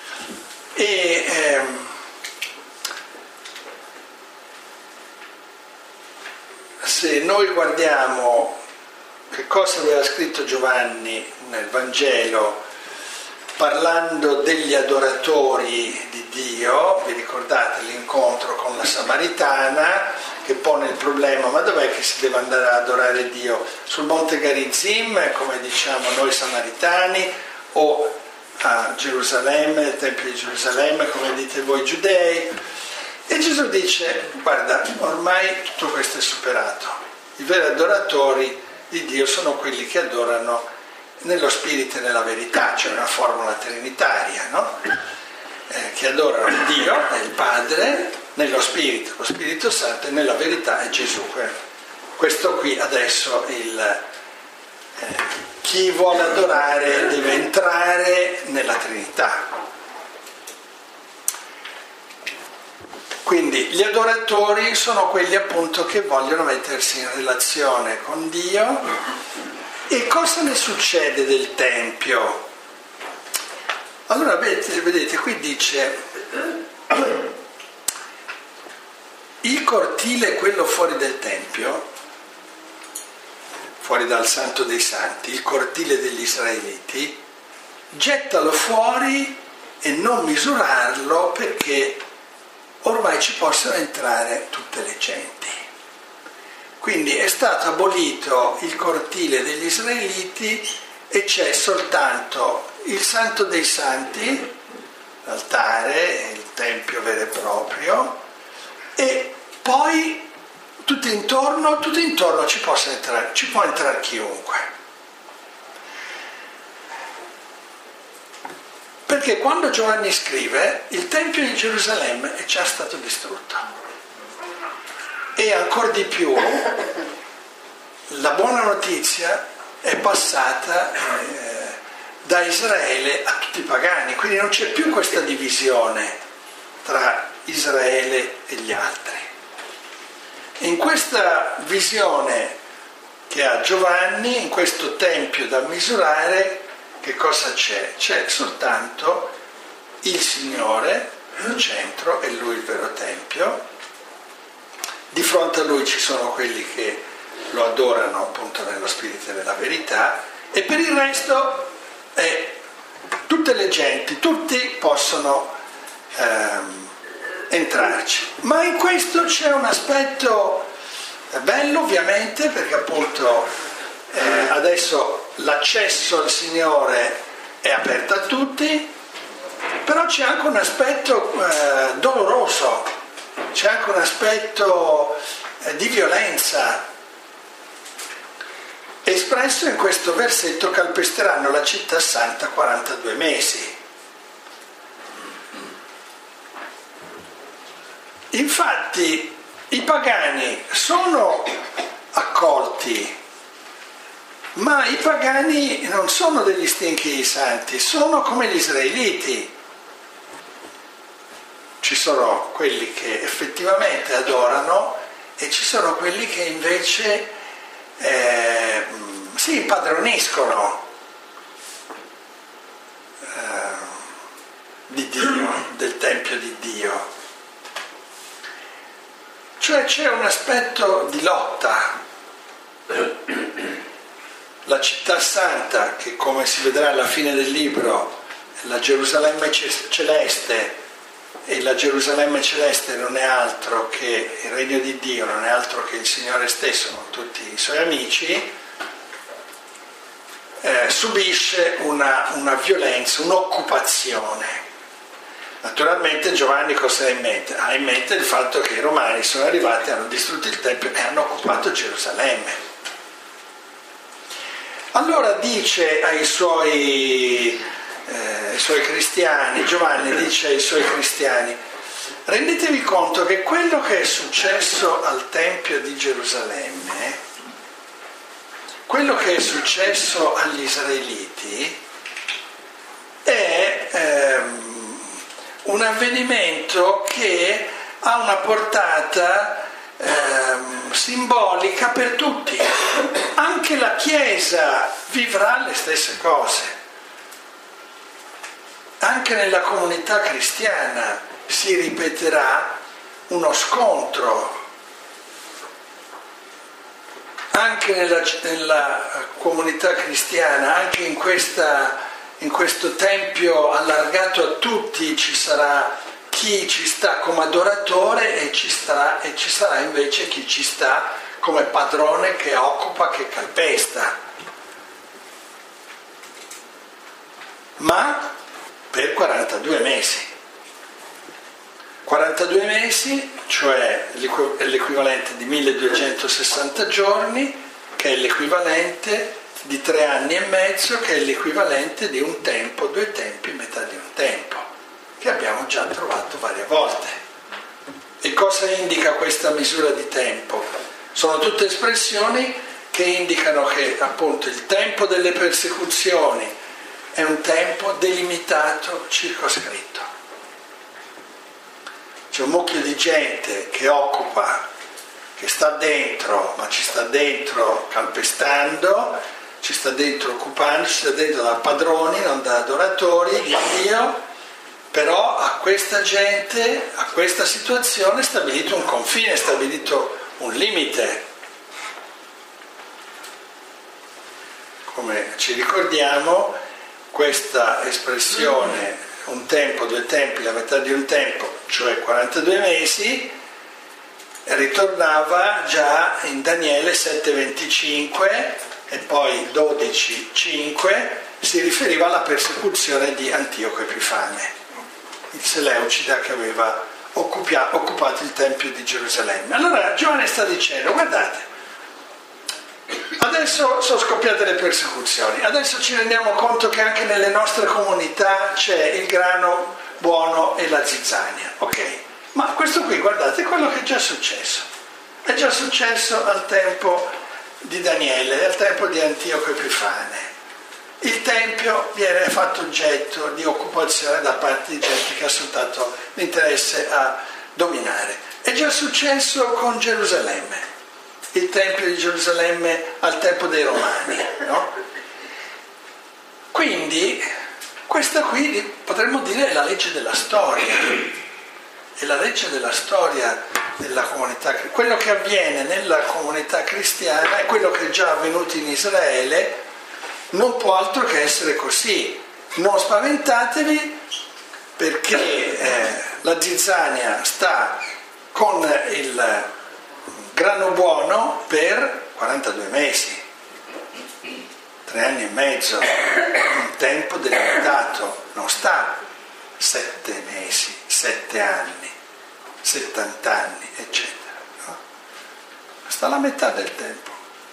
se noi guardiamo che cosa aveva scritto Giovanni nel Vangelo parlando degli adoratori di Dio, vi ricordate l'incontro con la Samaritana che pone il problema, ma dov'è che si deve andare ad adorare Dio? Sul Monte Garizim, come diciamo noi samaritani, o a Gerusalemme, nel Tempio di Gerusalemme, come dite voi giudei? E Gesù dice, guarda, ormai tutto questo è superato. I veri adoratori di Dio sono quelli che adorano nello spirito e nella verità, c'è una formula trinitaria, no? Che adorano Dio, è il Padre, nello spirito, lo Spirito Santo, e nella verità è Gesù. Questo qui adesso chi vuole adorare deve entrare nella Trinità. Quindi gli adoratori sono quelli appunto che vogliono mettersi in relazione con Dio. E cosa ne succede del Tempio? Allora vedete, qui dice il cortile, quello fuori del Tempio, fuori dal Santo dei Santi, il cortile degli Israeliti, gettalo fuori e non misurarlo perché ormai ci possono entrare tutte le genti. Quindi è stato abolito il cortile degli Israeliti e c'è soltanto il Santo dei Santi, l'altare, il Tempio vero e proprio, e poi tutto intorno ci può entrare chiunque. Perché quando Giovanni scrive, il Tempio di Gerusalemme è già stato distrutto. E ancora di più, la buona notizia è passata da Israele a tutti i pagani, quindi non c'è più questa divisione tra Israele e gli altri. In questa visione che ha Giovanni, in questo Tempio da misurare, che cosa c'è? C'è soltanto il Signore al centro, è Lui il vero Tempio. Di fronte a Lui ci sono quelli che lo adorano appunto nello spirito e nella verità, e per il resto tutte le genti, tutti possono entrarci. Ma in questo c'è un aspetto bello ovviamente, perché appunto adesso l'accesso al Signore è aperto a tutti, però c'è anche un aspetto doloroso, c'è anche un aspetto di violenza espresso in questo versetto: calpesteranno la città santa 42 mesi. Infatti i pagani sono accolti, ma i pagani non sono degli stinchi santi, sono come gli israeliti. Ci sono quelli che effettivamente adorano e ci sono quelli che invece si impadroniscono di Dio, del Tempio di Dio. Cioè c'è un aspetto di lotta. La città santa, che come si vedrà alla fine del libro, la Gerusalemme celeste, e la Gerusalemme celeste non è altro che il regno di Dio, non è altro che il Signore stesso con tutti i suoi amici, subisce una violenza, un'occupazione. Naturalmente Giovanni cosa ha in mente? Ha in mente il fatto che i Romani sono arrivati, hanno distrutto il Tempio e hanno occupato Gerusalemme. Allora dice ai suoi cristiani, Giovanni dice ai suoi cristiani: rendetevi conto che quello che è successo al Tempio di Gerusalemme quello che è successo agli israeliti è un avvenimento che ha una portata simbolica per tutti. Anche la Chiesa vivrà le stesse cose. Anche nella comunità cristiana si ripeterà uno scontro. Anche nella comunità cristiana, anche in questo tempio allargato a tutti, ci sarà chi ci sta come adoratore e ci sarà invece chi ci sta come padrone che occupa, che calpesta. Ma per 42 mesi. 42 mesi, cioè l'equivalente di 1260 giorni, che è l'equivalente di 3 anni e mezzo, che è l'equivalente di un tempo, 2 tempi, metà di un tempo, che abbiamo già trovato varie volte. E cosa indica questa misura di tempo? Sono tutte espressioni che indicano che appunto il tempo delle persecuzioni è un tempo delimitato, circoscritto. C'è un mucchio di gente che occupa, che sta dentro, ma ci sta dentro calpestando, ci sta dentro occupando, ci sta dentro da padroni, non da adoratori di Dio, però a questa gente, a questa situazione è stabilito un confine, è stabilito un limite. Come ci ricordiamo, questa espressione un tempo, 2 tempi, la metà di un tempo, cioè 42 mesi, ritornava già in Daniele 7,25 e poi 12,5, si riferiva alla persecuzione di Antioco Epifane, il Seleucida che aveva occupato il Tempio di Gerusalemme. Allora Giovanni sta dicendo, guardate, adesso sono scoppiate le persecuzioni, adesso ci rendiamo conto che anche nelle nostre comunità c'è il grano buono e la zizzania, ok? Ma questo qui, guardate, è quello che è già successo. È già successo al tempo di Daniele, al tempo di Antioco Epifane. Il Tempio viene fatto oggetto di occupazione da parte di gente che ha soltanto l'interesse a dominare. È già successo con Gerusalemme. Il Tempio di Gerusalemme al tempo dei Romani, no? Quindi questa qui potremmo dire è la legge della storia, è la legge della storia della comunità. Quello che avviene nella comunità cristiana è quello che è già avvenuto in Israele, non può altro che essere così. Non spaventatevi perché la zizzania sta con il grano buono per 42 mesi, 3 anni e mezzo, un tempo delimitato, non sta 7 mesi, 7 anni, 70 anni, eccetera. No? Sta la metà del tempo.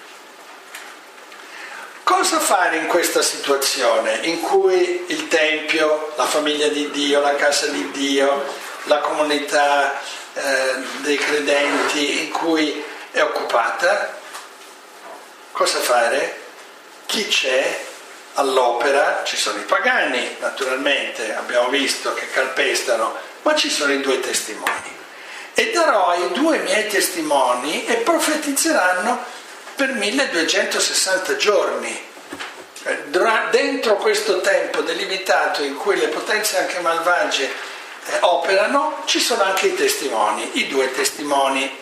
Cosa fare in questa situazione in cui il Tempio, la famiglia di Dio, la casa di Dio, la comunità dei credenti in cui è occupata? Cosa fare? Chi c'è all'opera? Ci sono i pagani, naturalmente, abbiamo visto che calpestano, ma ci sono i 2 testimoni. E darò ai 2 miei testimoni e profetizzeranno per 1260 giorni. Dentro questo tempo delimitato in cui le potenze anche malvagie operano, ci sono anche i testimoni, i 2 testimoni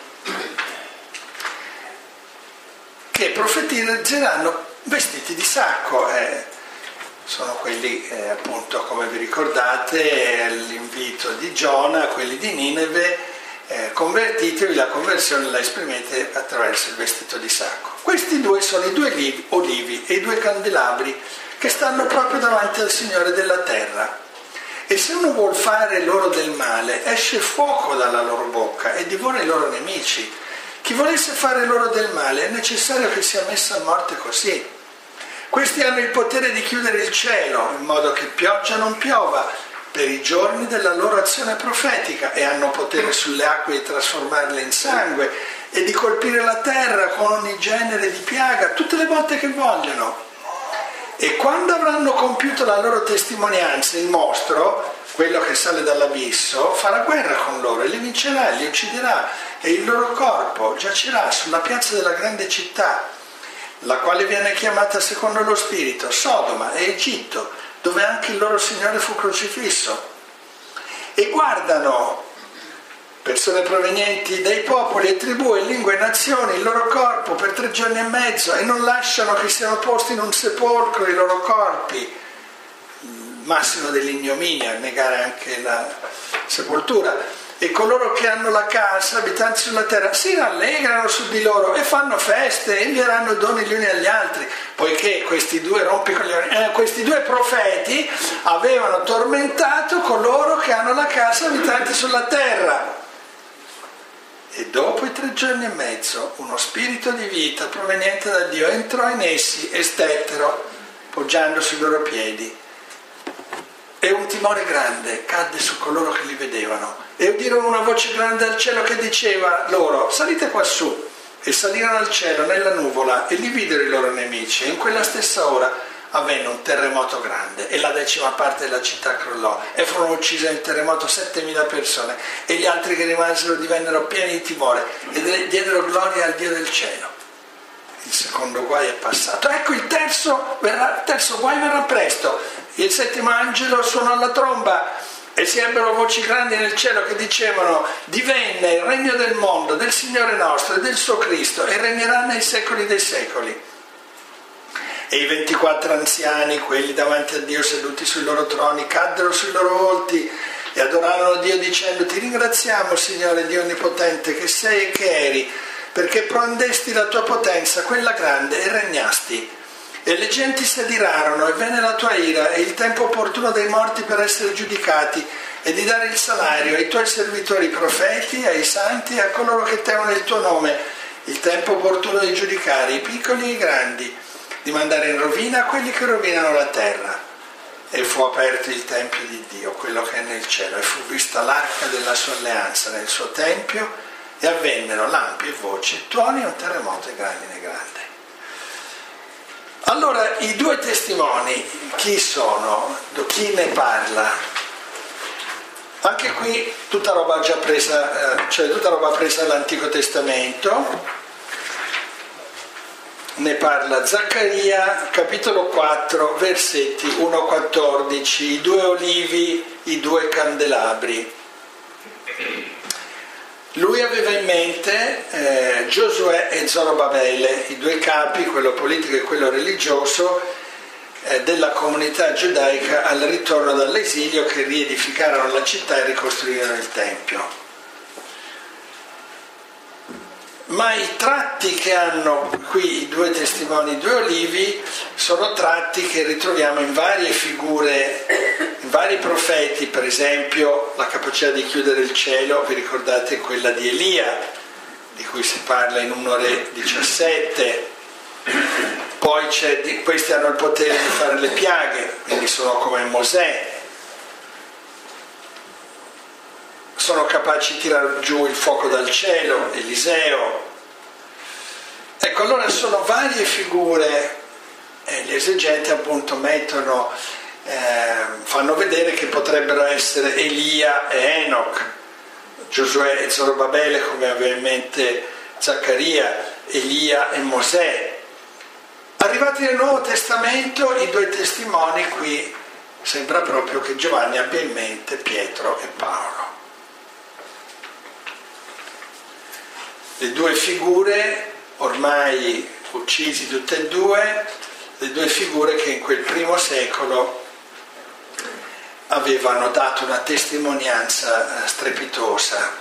che profetizzeranno vestiti di sacco. Sono quelli appunto, come vi ricordate, l'invito di Giona, quelli di Nineve, convertitevi, la conversione la esprimete attraverso il vestito di sacco. Questi 2 sono i 2 olivi e i 2 candelabri che stanno proprio davanti al Signore della terra. E se uno vuol fare loro del male, esce fuoco dalla loro bocca e divora i loro nemici. Chi volesse fare loro del male è necessario che sia messo a morte così. Questi hanno il potere di chiudere il cielo in modo che pioggia non piova per i giorni della loro azione profetica, e hanno potere sulle acque di trasformarle in sangue e di colpire la terra con ogni genere di piaga tutte le volte che vogliono. E quando avranno compiuto la loro testimonianza, il mostro, quello che sale dall'abisso, farà guerra con loro e li vincerà, li ucciderà, e il loro corpo giacerà sulla piazza della grande città, la quale viene chiamata secondo lo Spirito Sodoma e Egitto, dove anche il loro Signore fu crocifisso. E guardano persone provenienti dai popoli e tribù e lingue e nazioni il loro corpo per 3 giorni e mezzo, e non lasciano che siano posti in un sepolcro i loro corpi, massimo dell'ignominia, negare anche la sepoltura. E coloro che hanno la casa, abitanti sulla terra, si rallegrano su di loro e fanno feste e invieranno doni gli uni agli altri, poiché questi due questi due profeti avevano tormentato coloro che hanno la casa, abitanti sulla terra. E dopo i 3 giorni e mezzo uno spirito di vita proveniente da Dio entrò in essi e stettero, poggiando sui loro piedi. E un timore grande cadde su coloro che li vedevano, e udirono una voce grande dal cielo che diceva loro: salite quassù. E salirono al cielo nella nuvola e li videro i loro nemici, e in quella stessa ora avvenne un terremoto grande e la 10ª parte della città crollò e furono uccise nel terremoto 7.000 persone, e gli altri che rimasero divennero pieni di timore e diedero gloria al Dio del cielo. Il secondo guai è passato. Ecco, il terzo guai verrà presto. Il 7° angelo suonò la tromba e si ebbero voci grandi nel cielo che dicevano: divenne il regno del mondo del Signore nostro e del suo Cristo, e regnerà nei secoli dei secoli. E i 24 anziani, quelli davanti a Dio seduti sui loro troni, caddero sui loro volti e adorarono Dio dicendo: ti ringraziamo, Signore Dio Onnipotente, che sei e che eri, perché prondesti la tua potenza, quella grande, e regnasti. E le genti si adirarono, e venne la tua ira e il tempo opportuno dei morti per essere giudicati, e di dare il salario ai tuoi servitori profeti, ai santi e a coloro che temono il tuo nome, il tempo opportuno di giudicare i piccoli e i grandi, di mandare in rovina quelli che rovinano la terra. E fu aperto il tempio di Dio, quello che è nel cielo, e fu vista l'arca della sua alleanza nel suo tempio, e avvennero lampi e voci e tuoni e un terremoto grande. Allora, i 2 testimoni chi sono? Chi ne parla? Anche qui tutta roba già presa, tutta roba presa dall'Antico Testamento. Ne parla Zaccaria, capitolo 4, versetti 1-14, i 2 olivi, i 2 candelabri. Lui aveva in mente Giosuè e Zorobabele, i 2 capi, quello politico e quello religioso, della comunità giudaica al ritorno dall'esilio, che riedificarono la città e ricostruirono il Tempio. Ma i tratti che hanno qui i 2 testimoni, i 2 olivi, sono tratti che ritroviamo in varie figure, in vari profeti. Per esempio la capacità di chiudere il cielo, vi ricordate quella di Elia, di cui si parla in 1 Re 17. Poi questi hanno il potere di fare le piaghe, quindi sono come Mosè. Sono capaci di tirare giù il fuoco dal cielo, Eliseo. Ecco, allora sono varie figure, gli esegeti appunto fanno vedere che potrebbero essere Elia e Enoch, Giosuè e Zorobabele come aveva in mente Zaccaria, Elia e Mosè. Arrivati nel Nuovo Testamento, i 2 testimoni qui sembra proprio che Giovanni abbia in mente Pietro e Paolo. Le 2 figure, ormai uccisi tutte e 2, le 2 figure che in quel primo secolo avevano dato una testimonianza strepitosa.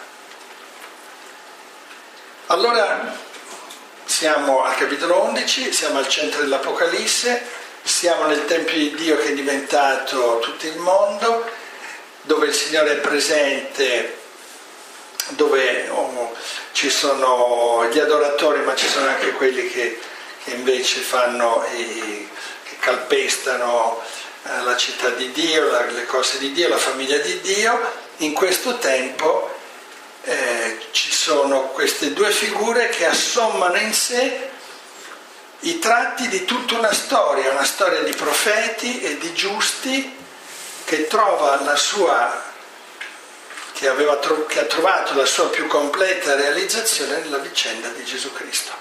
Allora, siamo al capitolo 11, siamo al centro dell'Apocalisse, siamo nel Tempio di Dio che è diventato tutto il mondo, dove il Signore è presente, dove ci sono gli adoratori, ma ci sono anche quelli che invece che calpestano la città di Dio, le cose di Dio, la famiglia di Dio. In questo tempo ci sono queste due figure che assommano in sé i tratti di tutta una storia di profeti e di giusti che trova la sua, che ha trovato la sua più completa realizzazione nella vicenda di Gesù Cristo.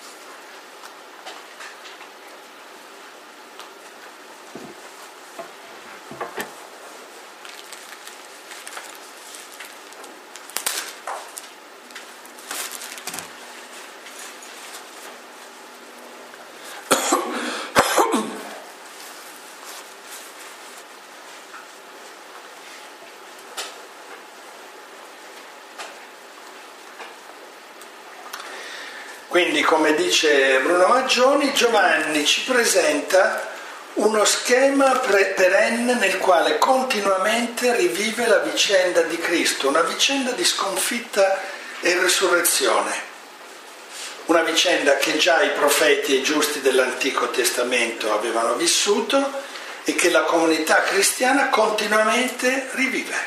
Quindi, come dice Bruno Maggioni, Giovanni ci presenta uno schema perenne nel quale continuamente rivive la vicenda di Cristo, una vicenda di sconfitta e resurrezione, una vicenda che già i profeti e i giusti dell'Antico Testamento avevano vissuto e che la comunità cristiana continuamente rivive.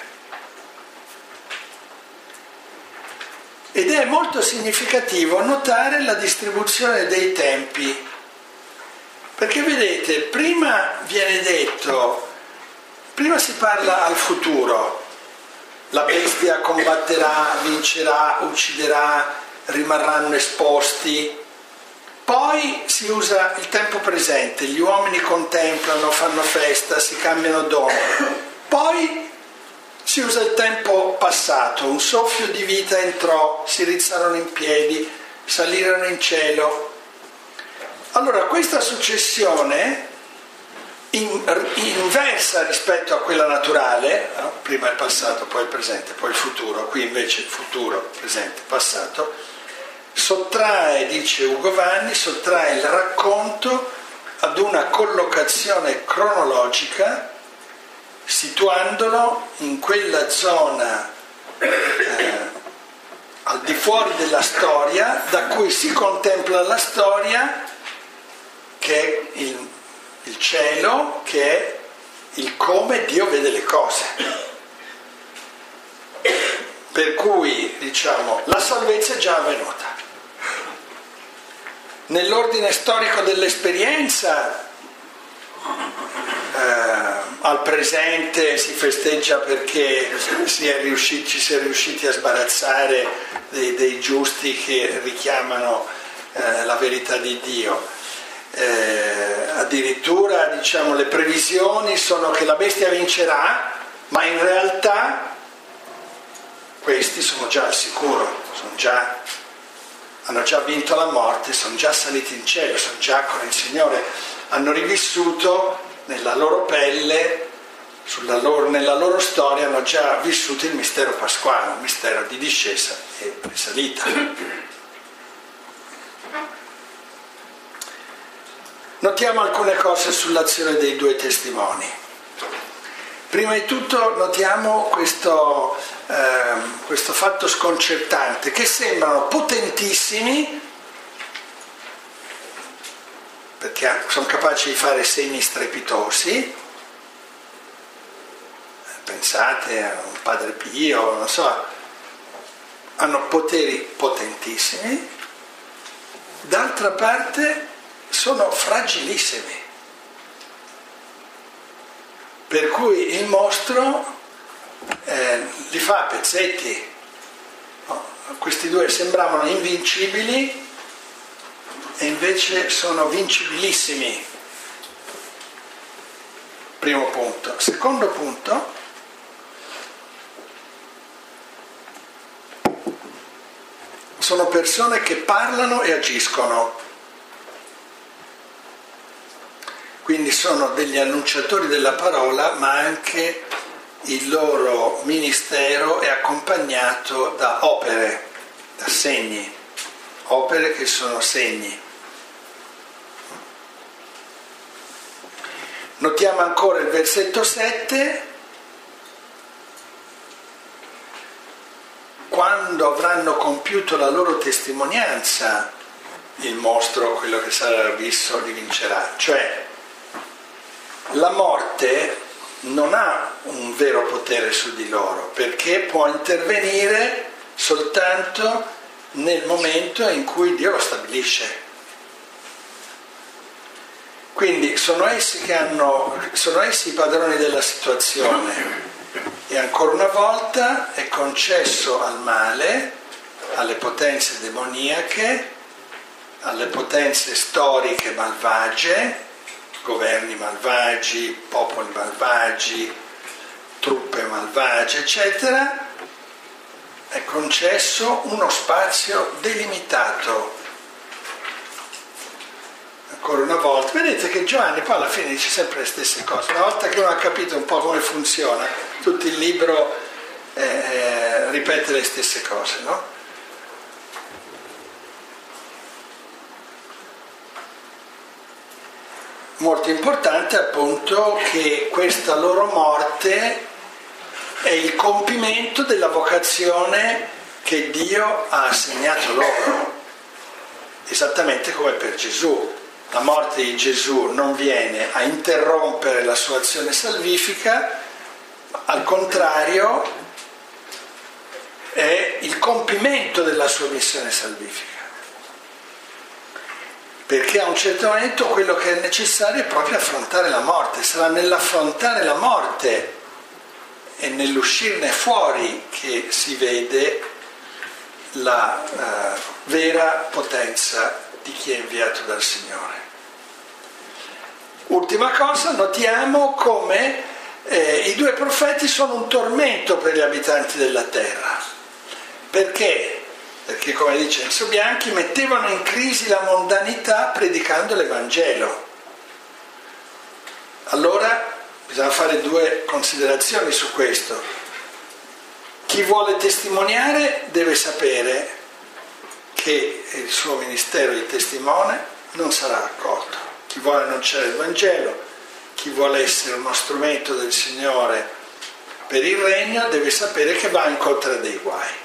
Ed è molto significativo notare la distribuzione dei tempi, perché vedete, prima si parla al futuro, la bestia combatterà, vincerà, ucciderà, rimarranno esposti, poi si usa il tempo presente, gli uomini contemplano, fanno festa, si cambiano dono, poi si usa il tempo passato, un soffio di vita entrò, si rizzarono in piedi, salirono in cielo. Allora questa successione inversa rispetto a quella naturale, no? Prima il passato, poi il presente, poi il futuro, qui invece futuro, presente, passato, sottrae, dice Ugo Vanni, sottrae il racconto ad una collocazione cronologica, situandolo in quella zona al di fuori della storia, da cui si contempla la storia, che è il cielo, che è il come Dio vede le cose. Per cui, diciamo, la salvezza è già avvenuta. Nell'ordine storico dell'esperienza, al presente si festeggia perché ci si è riusciti a sbarazzare dei giusti che richiamano la verità di Dio. Addirittura, diciamo, le previsioni sono che la bestia vincerà, ma in realtà questi sono già al sicuro, hanno già vinto la morte, sono già saliti in cielo, sono già con il Signore, hanno rivissuto nella loro pelle, nella loro storia, hanno già vissuto il mistero pasquale, un mistero di discesa e risalita. Notiamo alcune cose sull'azione dei due testimoni. Prima di tutto notiamo questo fatto sconcertante, che sembrano potentissimi, perché sono capaci di fare segni strepitosi. Pensate a un Padre Pio, non so, hanno poteri potentissimi, d'altra parte sono fragilissimi, per cui il mostro li fa a pezzetti. Questi due sembravano invincibili e invece sono vincibilissimi. Primo punto. Secondo punto, sono persone che parlano e agiscono, quindi sono degli annunciatori della parola, ma anche il loro ministero è accompagnato da opere, da segni, opere che sono segni. Notiamo ancora il versetto 7, quando avranno compiuto la loro testimonianza, il mostro, quello che sarà visto, li vincerà. Cioè, la morte non ha un vero potere su di loro, perché può intervenire soltanto nel momento in cui Dio lo stabilisce. Quindi sono essi i padroni della situazione, e ancora una volta è concesso al male, alle potenze demoniache, alle potenze storiche malvagie, governi malvagi, popoli malvagi, truppe malvagie, eccetera, è concesso uno spazio delimitato. Ancora una volta, vedete che Giovanni poi alla fine dice sempre le stesse cose. Una volta che uno ha capito un po' come funziona, tutto il libro ripete le stesse cose, no? Molto importante appunto che questa loro morte è il compimento della vocazione che Dio ha assegnato loro, esattamente come per Gesù. La morte di Gesù non viene a interrompere la sua azione salvifica, al contrario è il compimento della sua missione salvifica. Perché a un certo momento quello che è necessario è proprio affrontare la morte. Sarà nell'affrontare la morte e nell'uscirne fuori che si vede la vera potenza di chi è inviato dal Signore. Ultima cosa, notiamo come i due profeti sono un tormento per gli abitanti della terra. Perché? Perché, come dice Enzo Bianchi, mettevano in crisi la mondanità predicando l'Evangelo. Allora bisogna fare due considerazioni su questo. Chi vuole testimoniare deve sapere che il suo ministero di testimone non sarà accolto. Chi vuole annunciare il Vangelo, chi vuole essere uno strumento del Signore per il regno, deve sapere che va incontro a dei guai.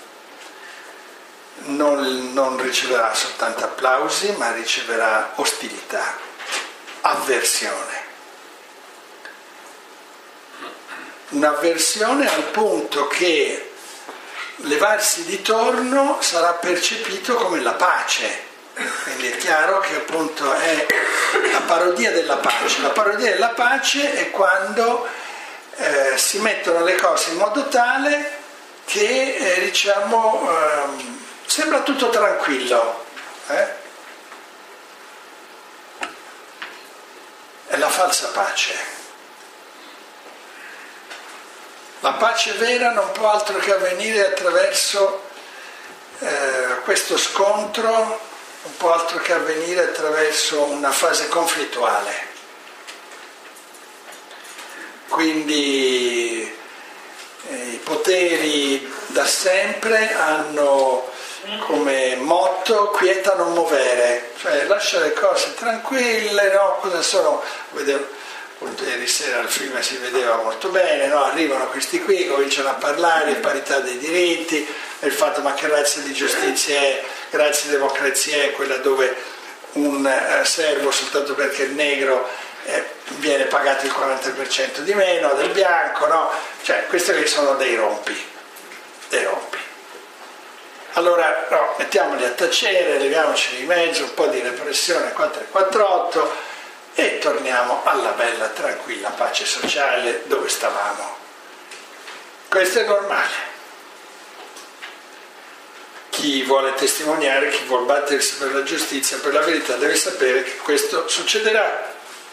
Non riceverà soltanto applausi, ma riceverà ostilità, avversione. Un'avversione al punto che levarsi di torno sarà percepito come la pace. Quindi è chiaro che appunto è la parodia della pace. La parodia della pace è quando si mettono le cose in modo tale che sembra tutto tranquillo. È la falsa pace. La pace vera non può altro che avvenire attraverso questo scontro, non può altro che avvenire attraverso una fase conflittuale. Quindi i poteri da sempre hanno come motto quieta non movere, cioè lascia le cose tranquille, no? Cosa sono? Appunto ieri sera al film si vedeva molto bene, no? Arrivano questi qui, cominciano a parlare di parità dei diritti, il fatto ma che razza di giustizia è, razza di democrazia è quella dove un servo soltanto perché è negro viene pagato il 40% di meno del bianco, no? Cioè questi qui sono dei rompi. Allora no, mettiamoli a tacere, leviamoci di mezzo, un po' di repressione 448 e torniamo alla bella, tranquilla pace sociale dove stavamo. Questo è normale. Chi vuole testimoniare, chi vuole battersi per la giustizia, per la verità, deve sapere che questo succederà.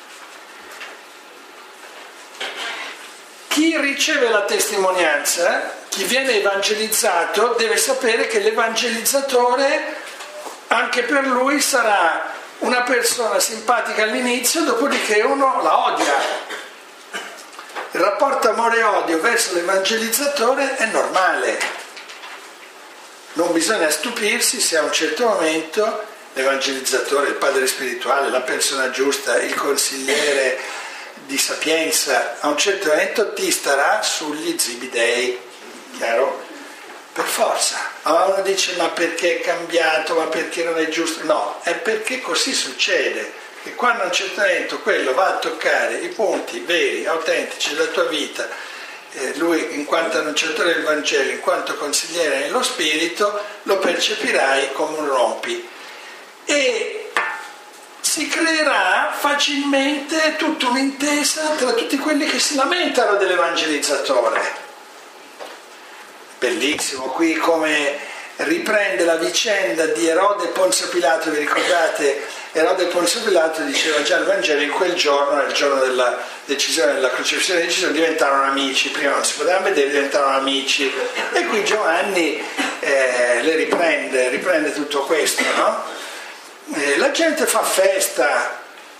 Chi riceve la testimonianza, chi viene evangelizzato, deve sapere che l'evangelizzatore anche per lui sarà una persona simpatica all'inizio, dopodiché uno la odia. Il rapporto amore e odio verso l'evangelizzatore è normale. Non bisogna stupirsi se a un certo momento l'evangelizzatore, il padre spirituale, la persona giusta, il consigliere di sapienza, a un certo momento ti starà sugli zibidei, chiaro? Per forza. Ma uno dice ma perché è cambiato, ma perché non è giusto? No, è perché così succede, che quando a un certo momento quello va a toccare i punti veri, autentici della tua vita lui in quanto annunciatore del Vangelo, in quanto consigliere nello Spirito, lo percepirai come un rompi. E si creerà facilmente tutta un'intesa tra tutti quelli che si lamentano dell'evangelizzatore. Bellissimo, qui come riprende la vicenda di Erode e Ponzio Pilato, vi ricordate? Erode e Ponzio Pilato diceva già il Vangelo, in quel giorno, nel giorno della decisione, della crocifissione di Gesù, diventarono amici, prima non si potevano vedere, diventarono amici. E qui Giovanni le riprende tutto questo, no? La gente fa festa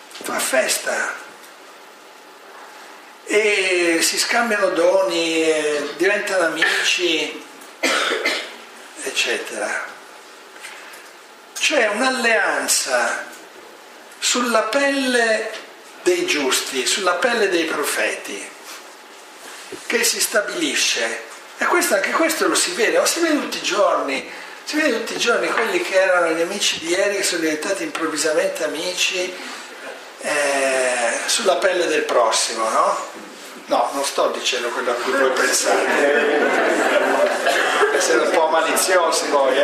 e si scambiano doni, diventano amici, eccetera. C'è un'alleanza sulla pelle dei giusti, sulla pelle dei profeti, che si stabilisce. E anche questo lo si vede, ma si vede tutti i giorni. Si vede tutti i giorni quelli che erano i nemici di ieri, che sono diventati improvvisamente amici, sulla pelle del prossimo, no? No, non sto dicendo quello a cui voi pensate. Siete un po' maliziosi voi,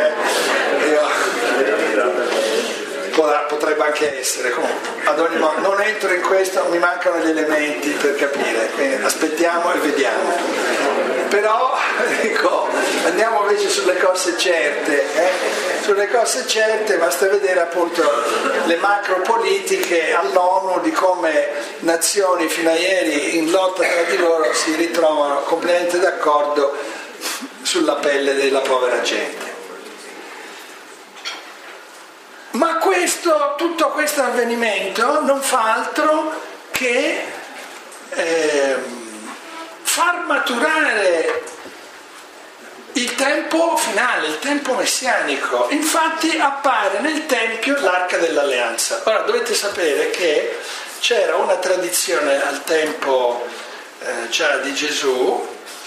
Potrebbe anche essere, comunque, ad ogni modo, non entro in questo, mi mancano gli elementi per capire, quindi aspettiamo e vediamo. Però, ecco, andiamo invece sulle cose certe. Sulle cose certe basta vedere appunto le macro politiche all'ONU di come nazioni fino a ieri in lotta tra di loro si ritrovano completamente d'accordo sulla pelle della povera gente. Ma tutto questo avvenimento non fa altro che far maturare il tempo finale, il tempo messianico. Infatti appare nel Tempio l'Arca dell'Alleanza. Ora dovete sapere che c'era una tradizione al tempo già di Gesù,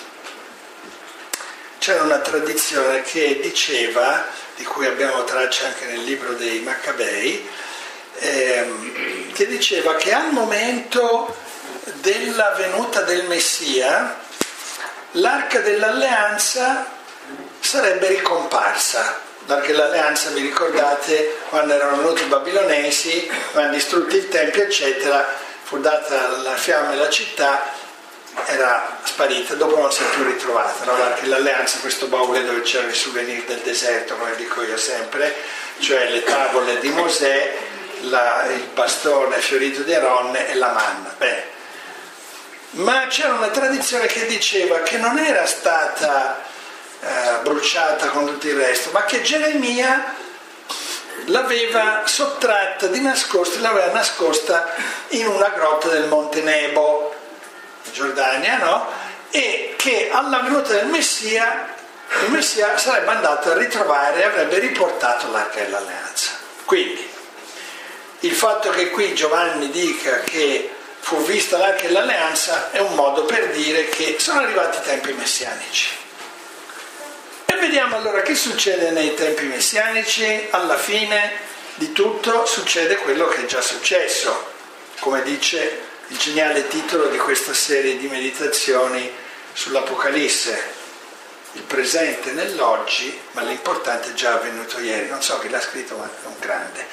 c'era una tradizione che diceva, di cui abbiamo traccia anche nel libro dei Maccabei, che diceva che al momento della venuta del Messia l'Arca dell'Alleanza sarebbe ricomparsa. L'Arca dell'Alleanza, vi ricordate, quando erano venuti i babilonesi, avevano distrutto il Tempio, eccetera, fu data la fiamma alla città, era sparita, dopo non si è più ritrovata, no? L'Arca dell'Alleanza, questo baule dove c'erano i souvenir del deserto, come dico io sempre, cioè le tavole di Mosè, il bastone fiorito di Aronne e la manna. Bene. Ma c'era una tradizione che diceva che non era stata bruciata con tutto il resto, ma che Geremia l'aveva sottratta di nascosto, l'aveva nascosta in una grotta del Monte Nebo, in Giordania, no? E che alla venuta del Messia, il Messia sarebbe andato a ritrovare e avrebbe riportato l'Arca dell'Alleanza. Quindi, il fatto che qui Giovanni dica che fu vista l'Arca dell'Alleanza è un modo per dire che sono arrivati i tempi messianici. E vediamo allora che succede nei tempi messianici. Alla fine di tutto succede quello che è già successo, come dice il geniale titolo di questa serie di meditazioni sull'Apocalisse: il presente nell'oggi, ma l'importante è già avvenuto ieri. Non so chi l'ha scritto, ma è un grande.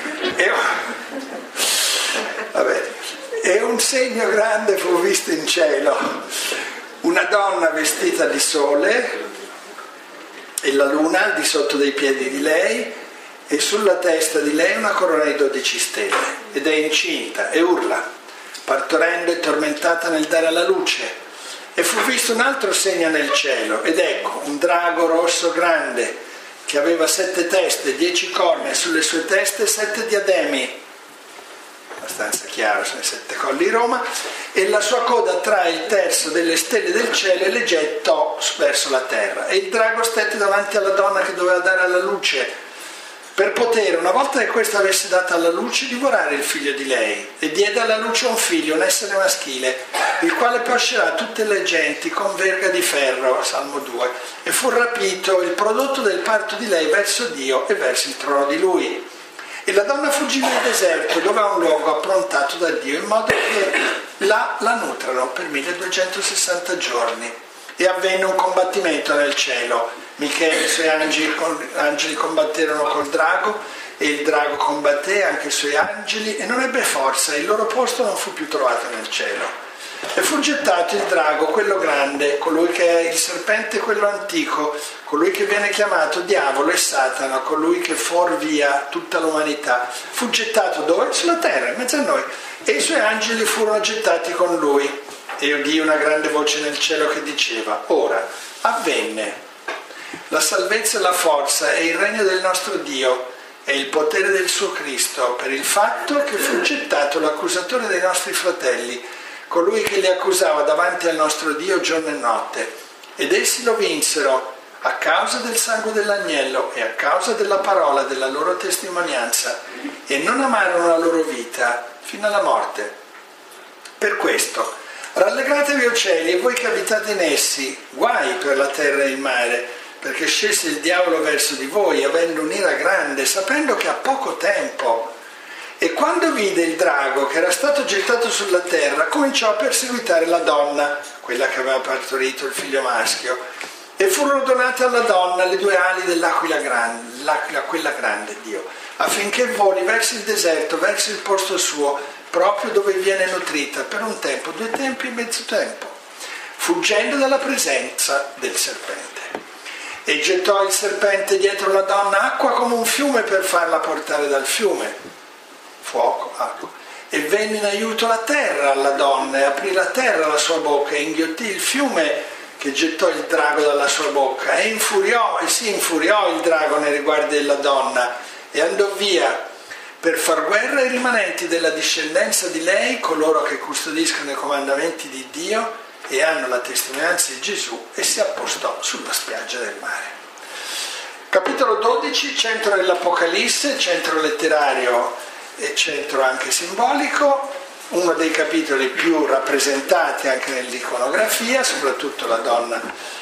E un segno grande fu visto in cielo: una donna vestita di sole e la luna al di sotto dei piedi di lei, e sulla testa di lei una corona di 12 stelle, ed è incinta e urla, partorendo e tormentata nel dare alla luce. E fu visto un altro segno nel cielo, ed ecco un drago rosso grande, che aveva 7 teste, 10 corna, e sulle sue teste 7 diademi, abbastanza chiaro, sono i 7 colli di Roma, e la sua coda trae il terzo delle stelle del cielo e le gettò verso la terra. E il drago stette davanti alla donna che doveva dare alla luce, per poter, una volta che questa avesse dato alla luce, divorare il figlio di lei. E diede alla luce un figlio, un essere maschile, il quale pascerà tutte le genti con verga di ferro, Salmo 2, e fu rapito il prodotto del parto di lei verso Dio e verso il trono di lui. E la donna fuggì nel deserto, dove ha un luogo approntato da Dio, in modo che la nutrano per 1260 giorni. E avvenne un combattimento nel cielo. Michele e i suoi angeli combatterono col drago, e il drago combatté anche i suoi angeli, e non ebbe forza, e il loro posto non fu più trovato nel cielo. E fu gettato il drago, quello grande, colui che è il serpente, quello antico, colui che viene chiamato diavolo e Satana, colui che via tutta l'umanità. Fu gettato dove? Sulla terra, in mezzo a noi. E i suoi angeli furono gettati con lui. E udì una grande voce nel cielo che diceva: ora avvenne la salvezza e la forza e il regno del nostro Dio e il potere del suo Cristo, per il fatto che fu gettato l'accusatore dei nostri fratelli, colui che li accusava davanti al nostro Dio giorno e notte. Ed essi lo vinsero a causa del sangue dell'agnello e a causa della parola della loro testimonianza, e non amarono la loro vita fino alla morte. Per questo rallegratevi, o cieli, e voi che abitate in essi, guai per la terra e il mare, perché scelse il diavolo verso di voi, avendo un'ira grande, sapendo che ha poco tempo. E quando vide il drago che era stato gettato sulla terra, cominciò a perseguitare la donna, quella che aveva partorito il figlio maschio, e furono donate alla donna le 2 ali dell'aquila grande, l'aquila quella grande, Dio, affinché voli verso il deserto, verso il posto suo, proprio dove viene nutrita, per un tempo, 2 tempi e mezzo tempo, fuggendo dalla presenza del serpente. E gettò il serpente dietro la donna acqua come un fiume per farla portare dal fiume, fuoco, acqua. E venne in aiuto la terra alla donna, e aprì la terra la sua bocca, e inghiottì il fiume che gettò il drago dalla sua bocca, e si infuriò il drago nei riguardi della donna, e andò via per far guerra ai rimanenti della discendenza di lei, coloro che custodiscono i comandamenti di Dio e hanno la testimonianza di Gesù, e si appostò sulla spiaggia del mare. Capitolo 12, centro dell'Apocalisse, centro letterario e centro anche simbolico, uno dei capitoli più rappresentati anche nell'iconografia, soprattutto la donna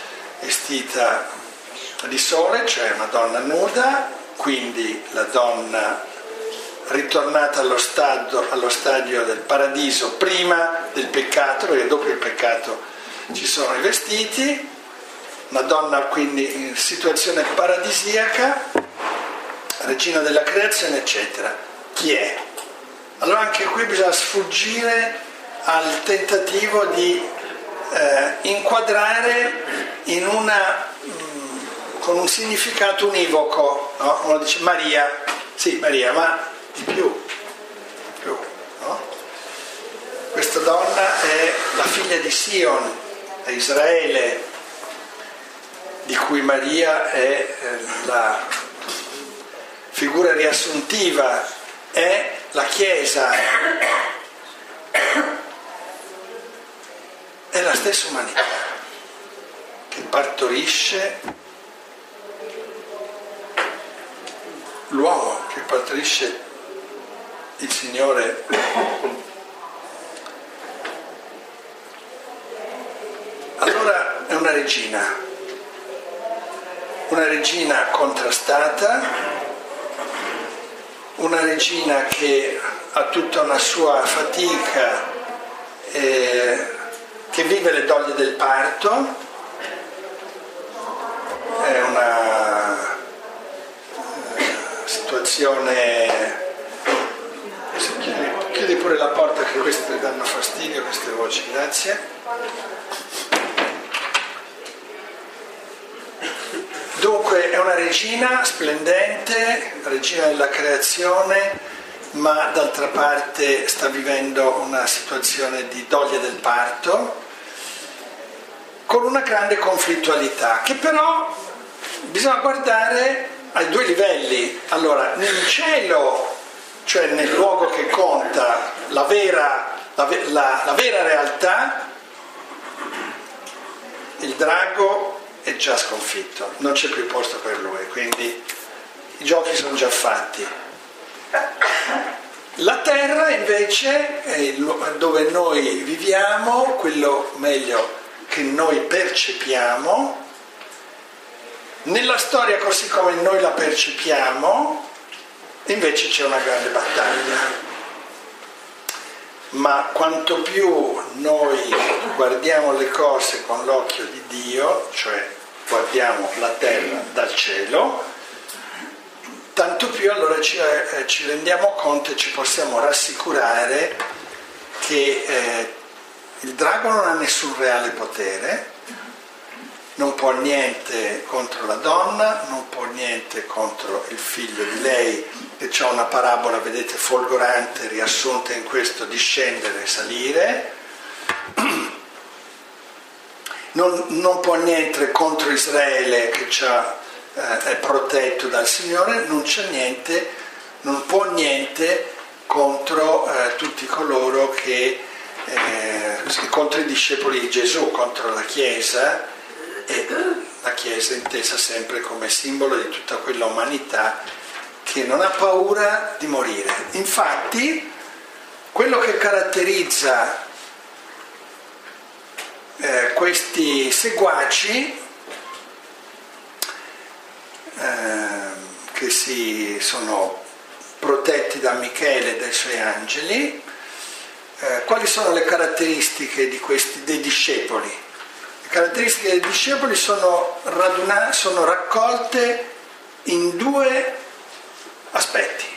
vestita di sole, cioè una donna nuda, quindi la donna ritornata allo stadio del paradiso prima del peccato, perché dopo il peccato ci sono i vestiti, una donna quindi in situazione paradisiaca, regina della creazione, eccetera. Chi è? Allora anche qui bisogna sfuggire al tentativo di inquadrare con un significato univoco, no? Uno dice Maria, sì Maria, ma di più, no? Questa donna è la figlia di Sion, è Israele, di cui Maria è la figura riassuntiva, è la Chiesa, è la stessa umanità che partorisce l'uomo, che partorisce il Signore. Allora è una regina contrastata, una regina che ha tutta una sua fatica, che vive le doglie del parto, è una situazione. Chiudi pure la porta, che queste danno fastidio, queste voci, grazie. Dunque è una regina splendente, regina della creazione, ma d'altra parte sta vivendo una situazione di doglia del parto, con una grande conflittualità, che però bisogna guardare ai 2 livelli. Allora, nel cielo, cioè nel luogo che conta la vera realtà, il drago è già sconfitto, non c'è più posto per lui, quindi i giochi sono già fatti. La terra invece è dove noi viviamo, quello meglio che noi percepiamo, nella storia così come noi la percepiamo, Invece c'è una grande battaglia. Ma quanto più noi guardiamo le cose con l'occhio di Dio, cioè guardiamo la terra dal cielo, tanto più allora ci rendiamo conto e ci possiamo rassicurare che il drago non ha nessun reale potere, non può niente contro la donna, non può niente contro il figlio di lei, che c'è una parabola, vedete, folgorante, riassunta in questo discendere e salire, non può niente contro Israele che è protetto dal Signore, non può niente contro tutti coloro contro i discepoli di Gesù, contro la Chiesa, e la Chiesa intesa sempre come simbolo di tutta quella umanità che non ha paura di morire. Infatti, quello che caratterizza questi seguaci che sono protetti da Michele e dai suoi angeli, quali sono le caratteristiche dei discepoli? Le caratteristiche dei discepoli sono raccolte in due aspetti.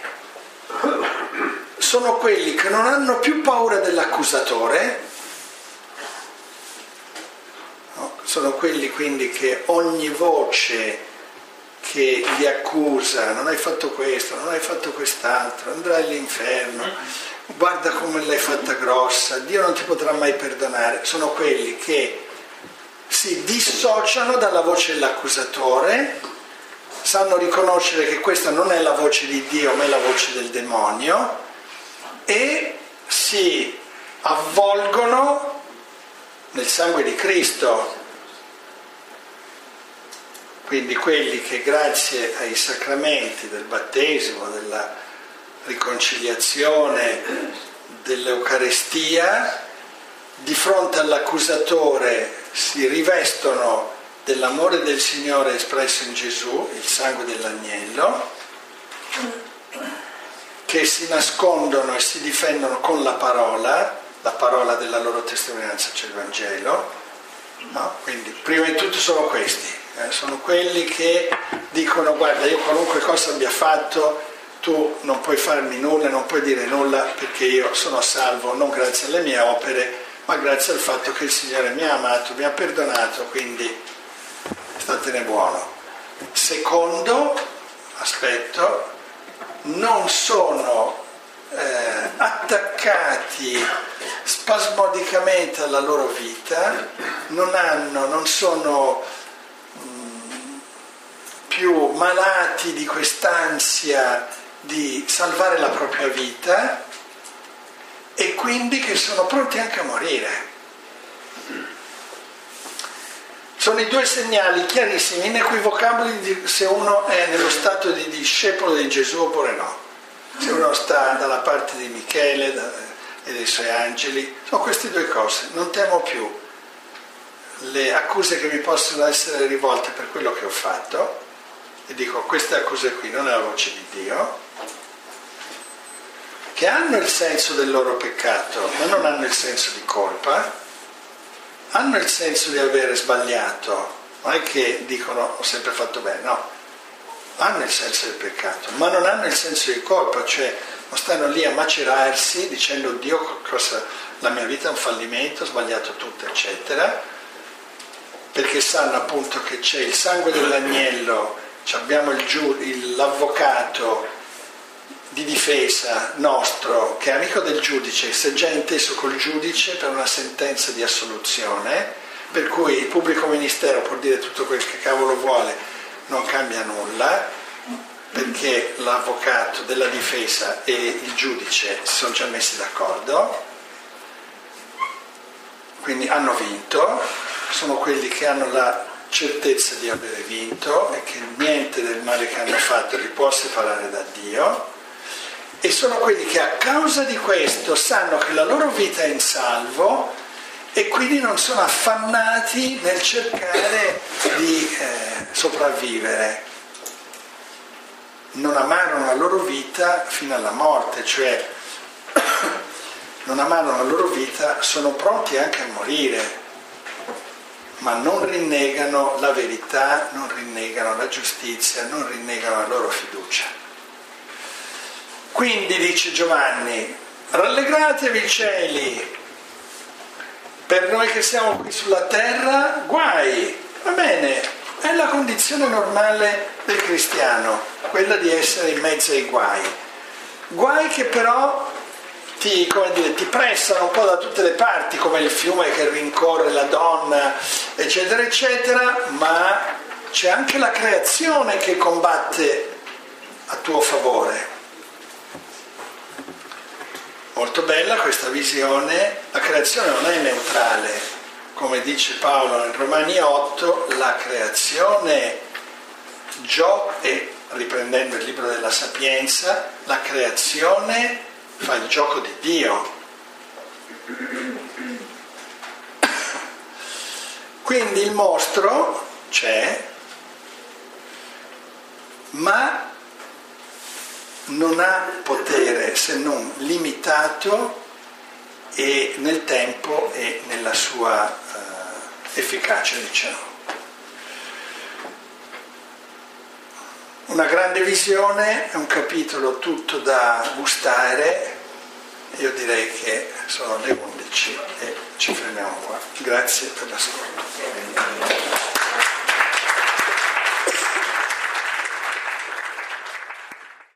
Sono quelli che non hanno più paura dell'accusatore, no? Sono quelli quindi che ogni voce che li accusa, non hai fatto questo, non hai fatto quest'altro, andrai all'inferno, guarda come l'hai fatta grossa, Dio non ti potrà mai perdonare, sono quelli che si dissociano dalla voce dell'accusatore, sanno riconoscere che questa non è la voce di Dio ma è la voce del demonio e si avvolgono nel sangue di Cristo. Quindi quelli che grazie ai sacramenti del battesimo, della riconciliazione, dell'Eucarestia, di fronte all'accusatore si rivestono dell'amore del Signore espresso in Gesù, il sangue dell'agnello, che si nascondono e si difendono con la parola della loro testimonianza, c'è il Vangelo, no? Quindi prima di tutto sono questi, sono quelli che dicono guarda, io qualunque cosa abbia fatto, tu non puoi farmi nulla, non puoi dire nulla perché io sono salvo non grazie alle mie opere, ma grazie al fatto che il Signore mi ha amato, mi ha perdonato, quindi statene buono. Secondo aspetto, non sono attaccati spasmodicamente alla loro vita, non sono più malati di quest'ansia di salvare la propria vita e quindi che sono pronti anche a morire. Sono i due segnali chiarissimi, inequivocabili di se uno è nello stato di discepolo di Gesù oppure no. Se uno sta dalla parte di Michele e dei suoi angeli, sono queste due cose. Non temo più le accuse che mi possono essere rivolte per quello che ho fatto e dico queste accuse qui non è la voce di Dio, che hanno il senso del loro peccato ma non hanno il senso di colpa, hanno il senso di avere sbagliato, non è che dicono ho sempre fatto bene, no, hanno il senso del peccato ma non hanno il senso di colpa, cioè non stanno lì a macerarsi dicendo Dio la mia vita è un fallimento, ho sbagliato tutto eccetera, perché sanno appunto che c'è il sangue dell'agnello, abbiamo l'avvocato di difesa nostro che è amico del giudice, si è già inteso col giudice per una sentenza di assoluzione, per cui il pubblico ministero può dire tutto quel che cavolo vuole, non cambia nulla, perché l'avvocato della difesa e il giudice si sono già messi d'accordo, quindi hanno vinto, sono quelli che hanno la certezza di avere vinto e che niente del male che hanno fatto li può separare da Dio, e sono quelli che a causa di questo sanno che la loro vita è in salvo e quindi non sono affannati nel cercare di sopravvivere, non amarono la loro vita fino alla morte, cioè non amarono la loro vita, sono pronti anche a morire, ma non rinnegano la verità, non rinnegano la giustizia, non rinnegano la loro fiducia. Quindi dice Giovanni, rallegratevi cieli, per noi che siamo qui sulla terra, guai, va bene, è la condizione normale del cristiano, quella di essere in mezzo ai guai. Guai che però ti pressano un po' da tutte le parti, come il fiume che rincorre la donna, eccetera, eccetera, ma c'è anche la creazione che combatte a tuo favore. Molto bella questa visione, la creazione non è neutrale, come dice Paolo in Romani 8, la creazione e riprendendo il libro della Sapienza, la creazione fa il gioco di Dio. Quindi il mostro c'è, ma non ha potere se non limitato e nel tempo e nella sua efficacia, diciamo. Una grande visione, è un capitolo tutto da gustare, io direi che sono le 11 e ci fermiamo qua. Grazie per l'ascolto.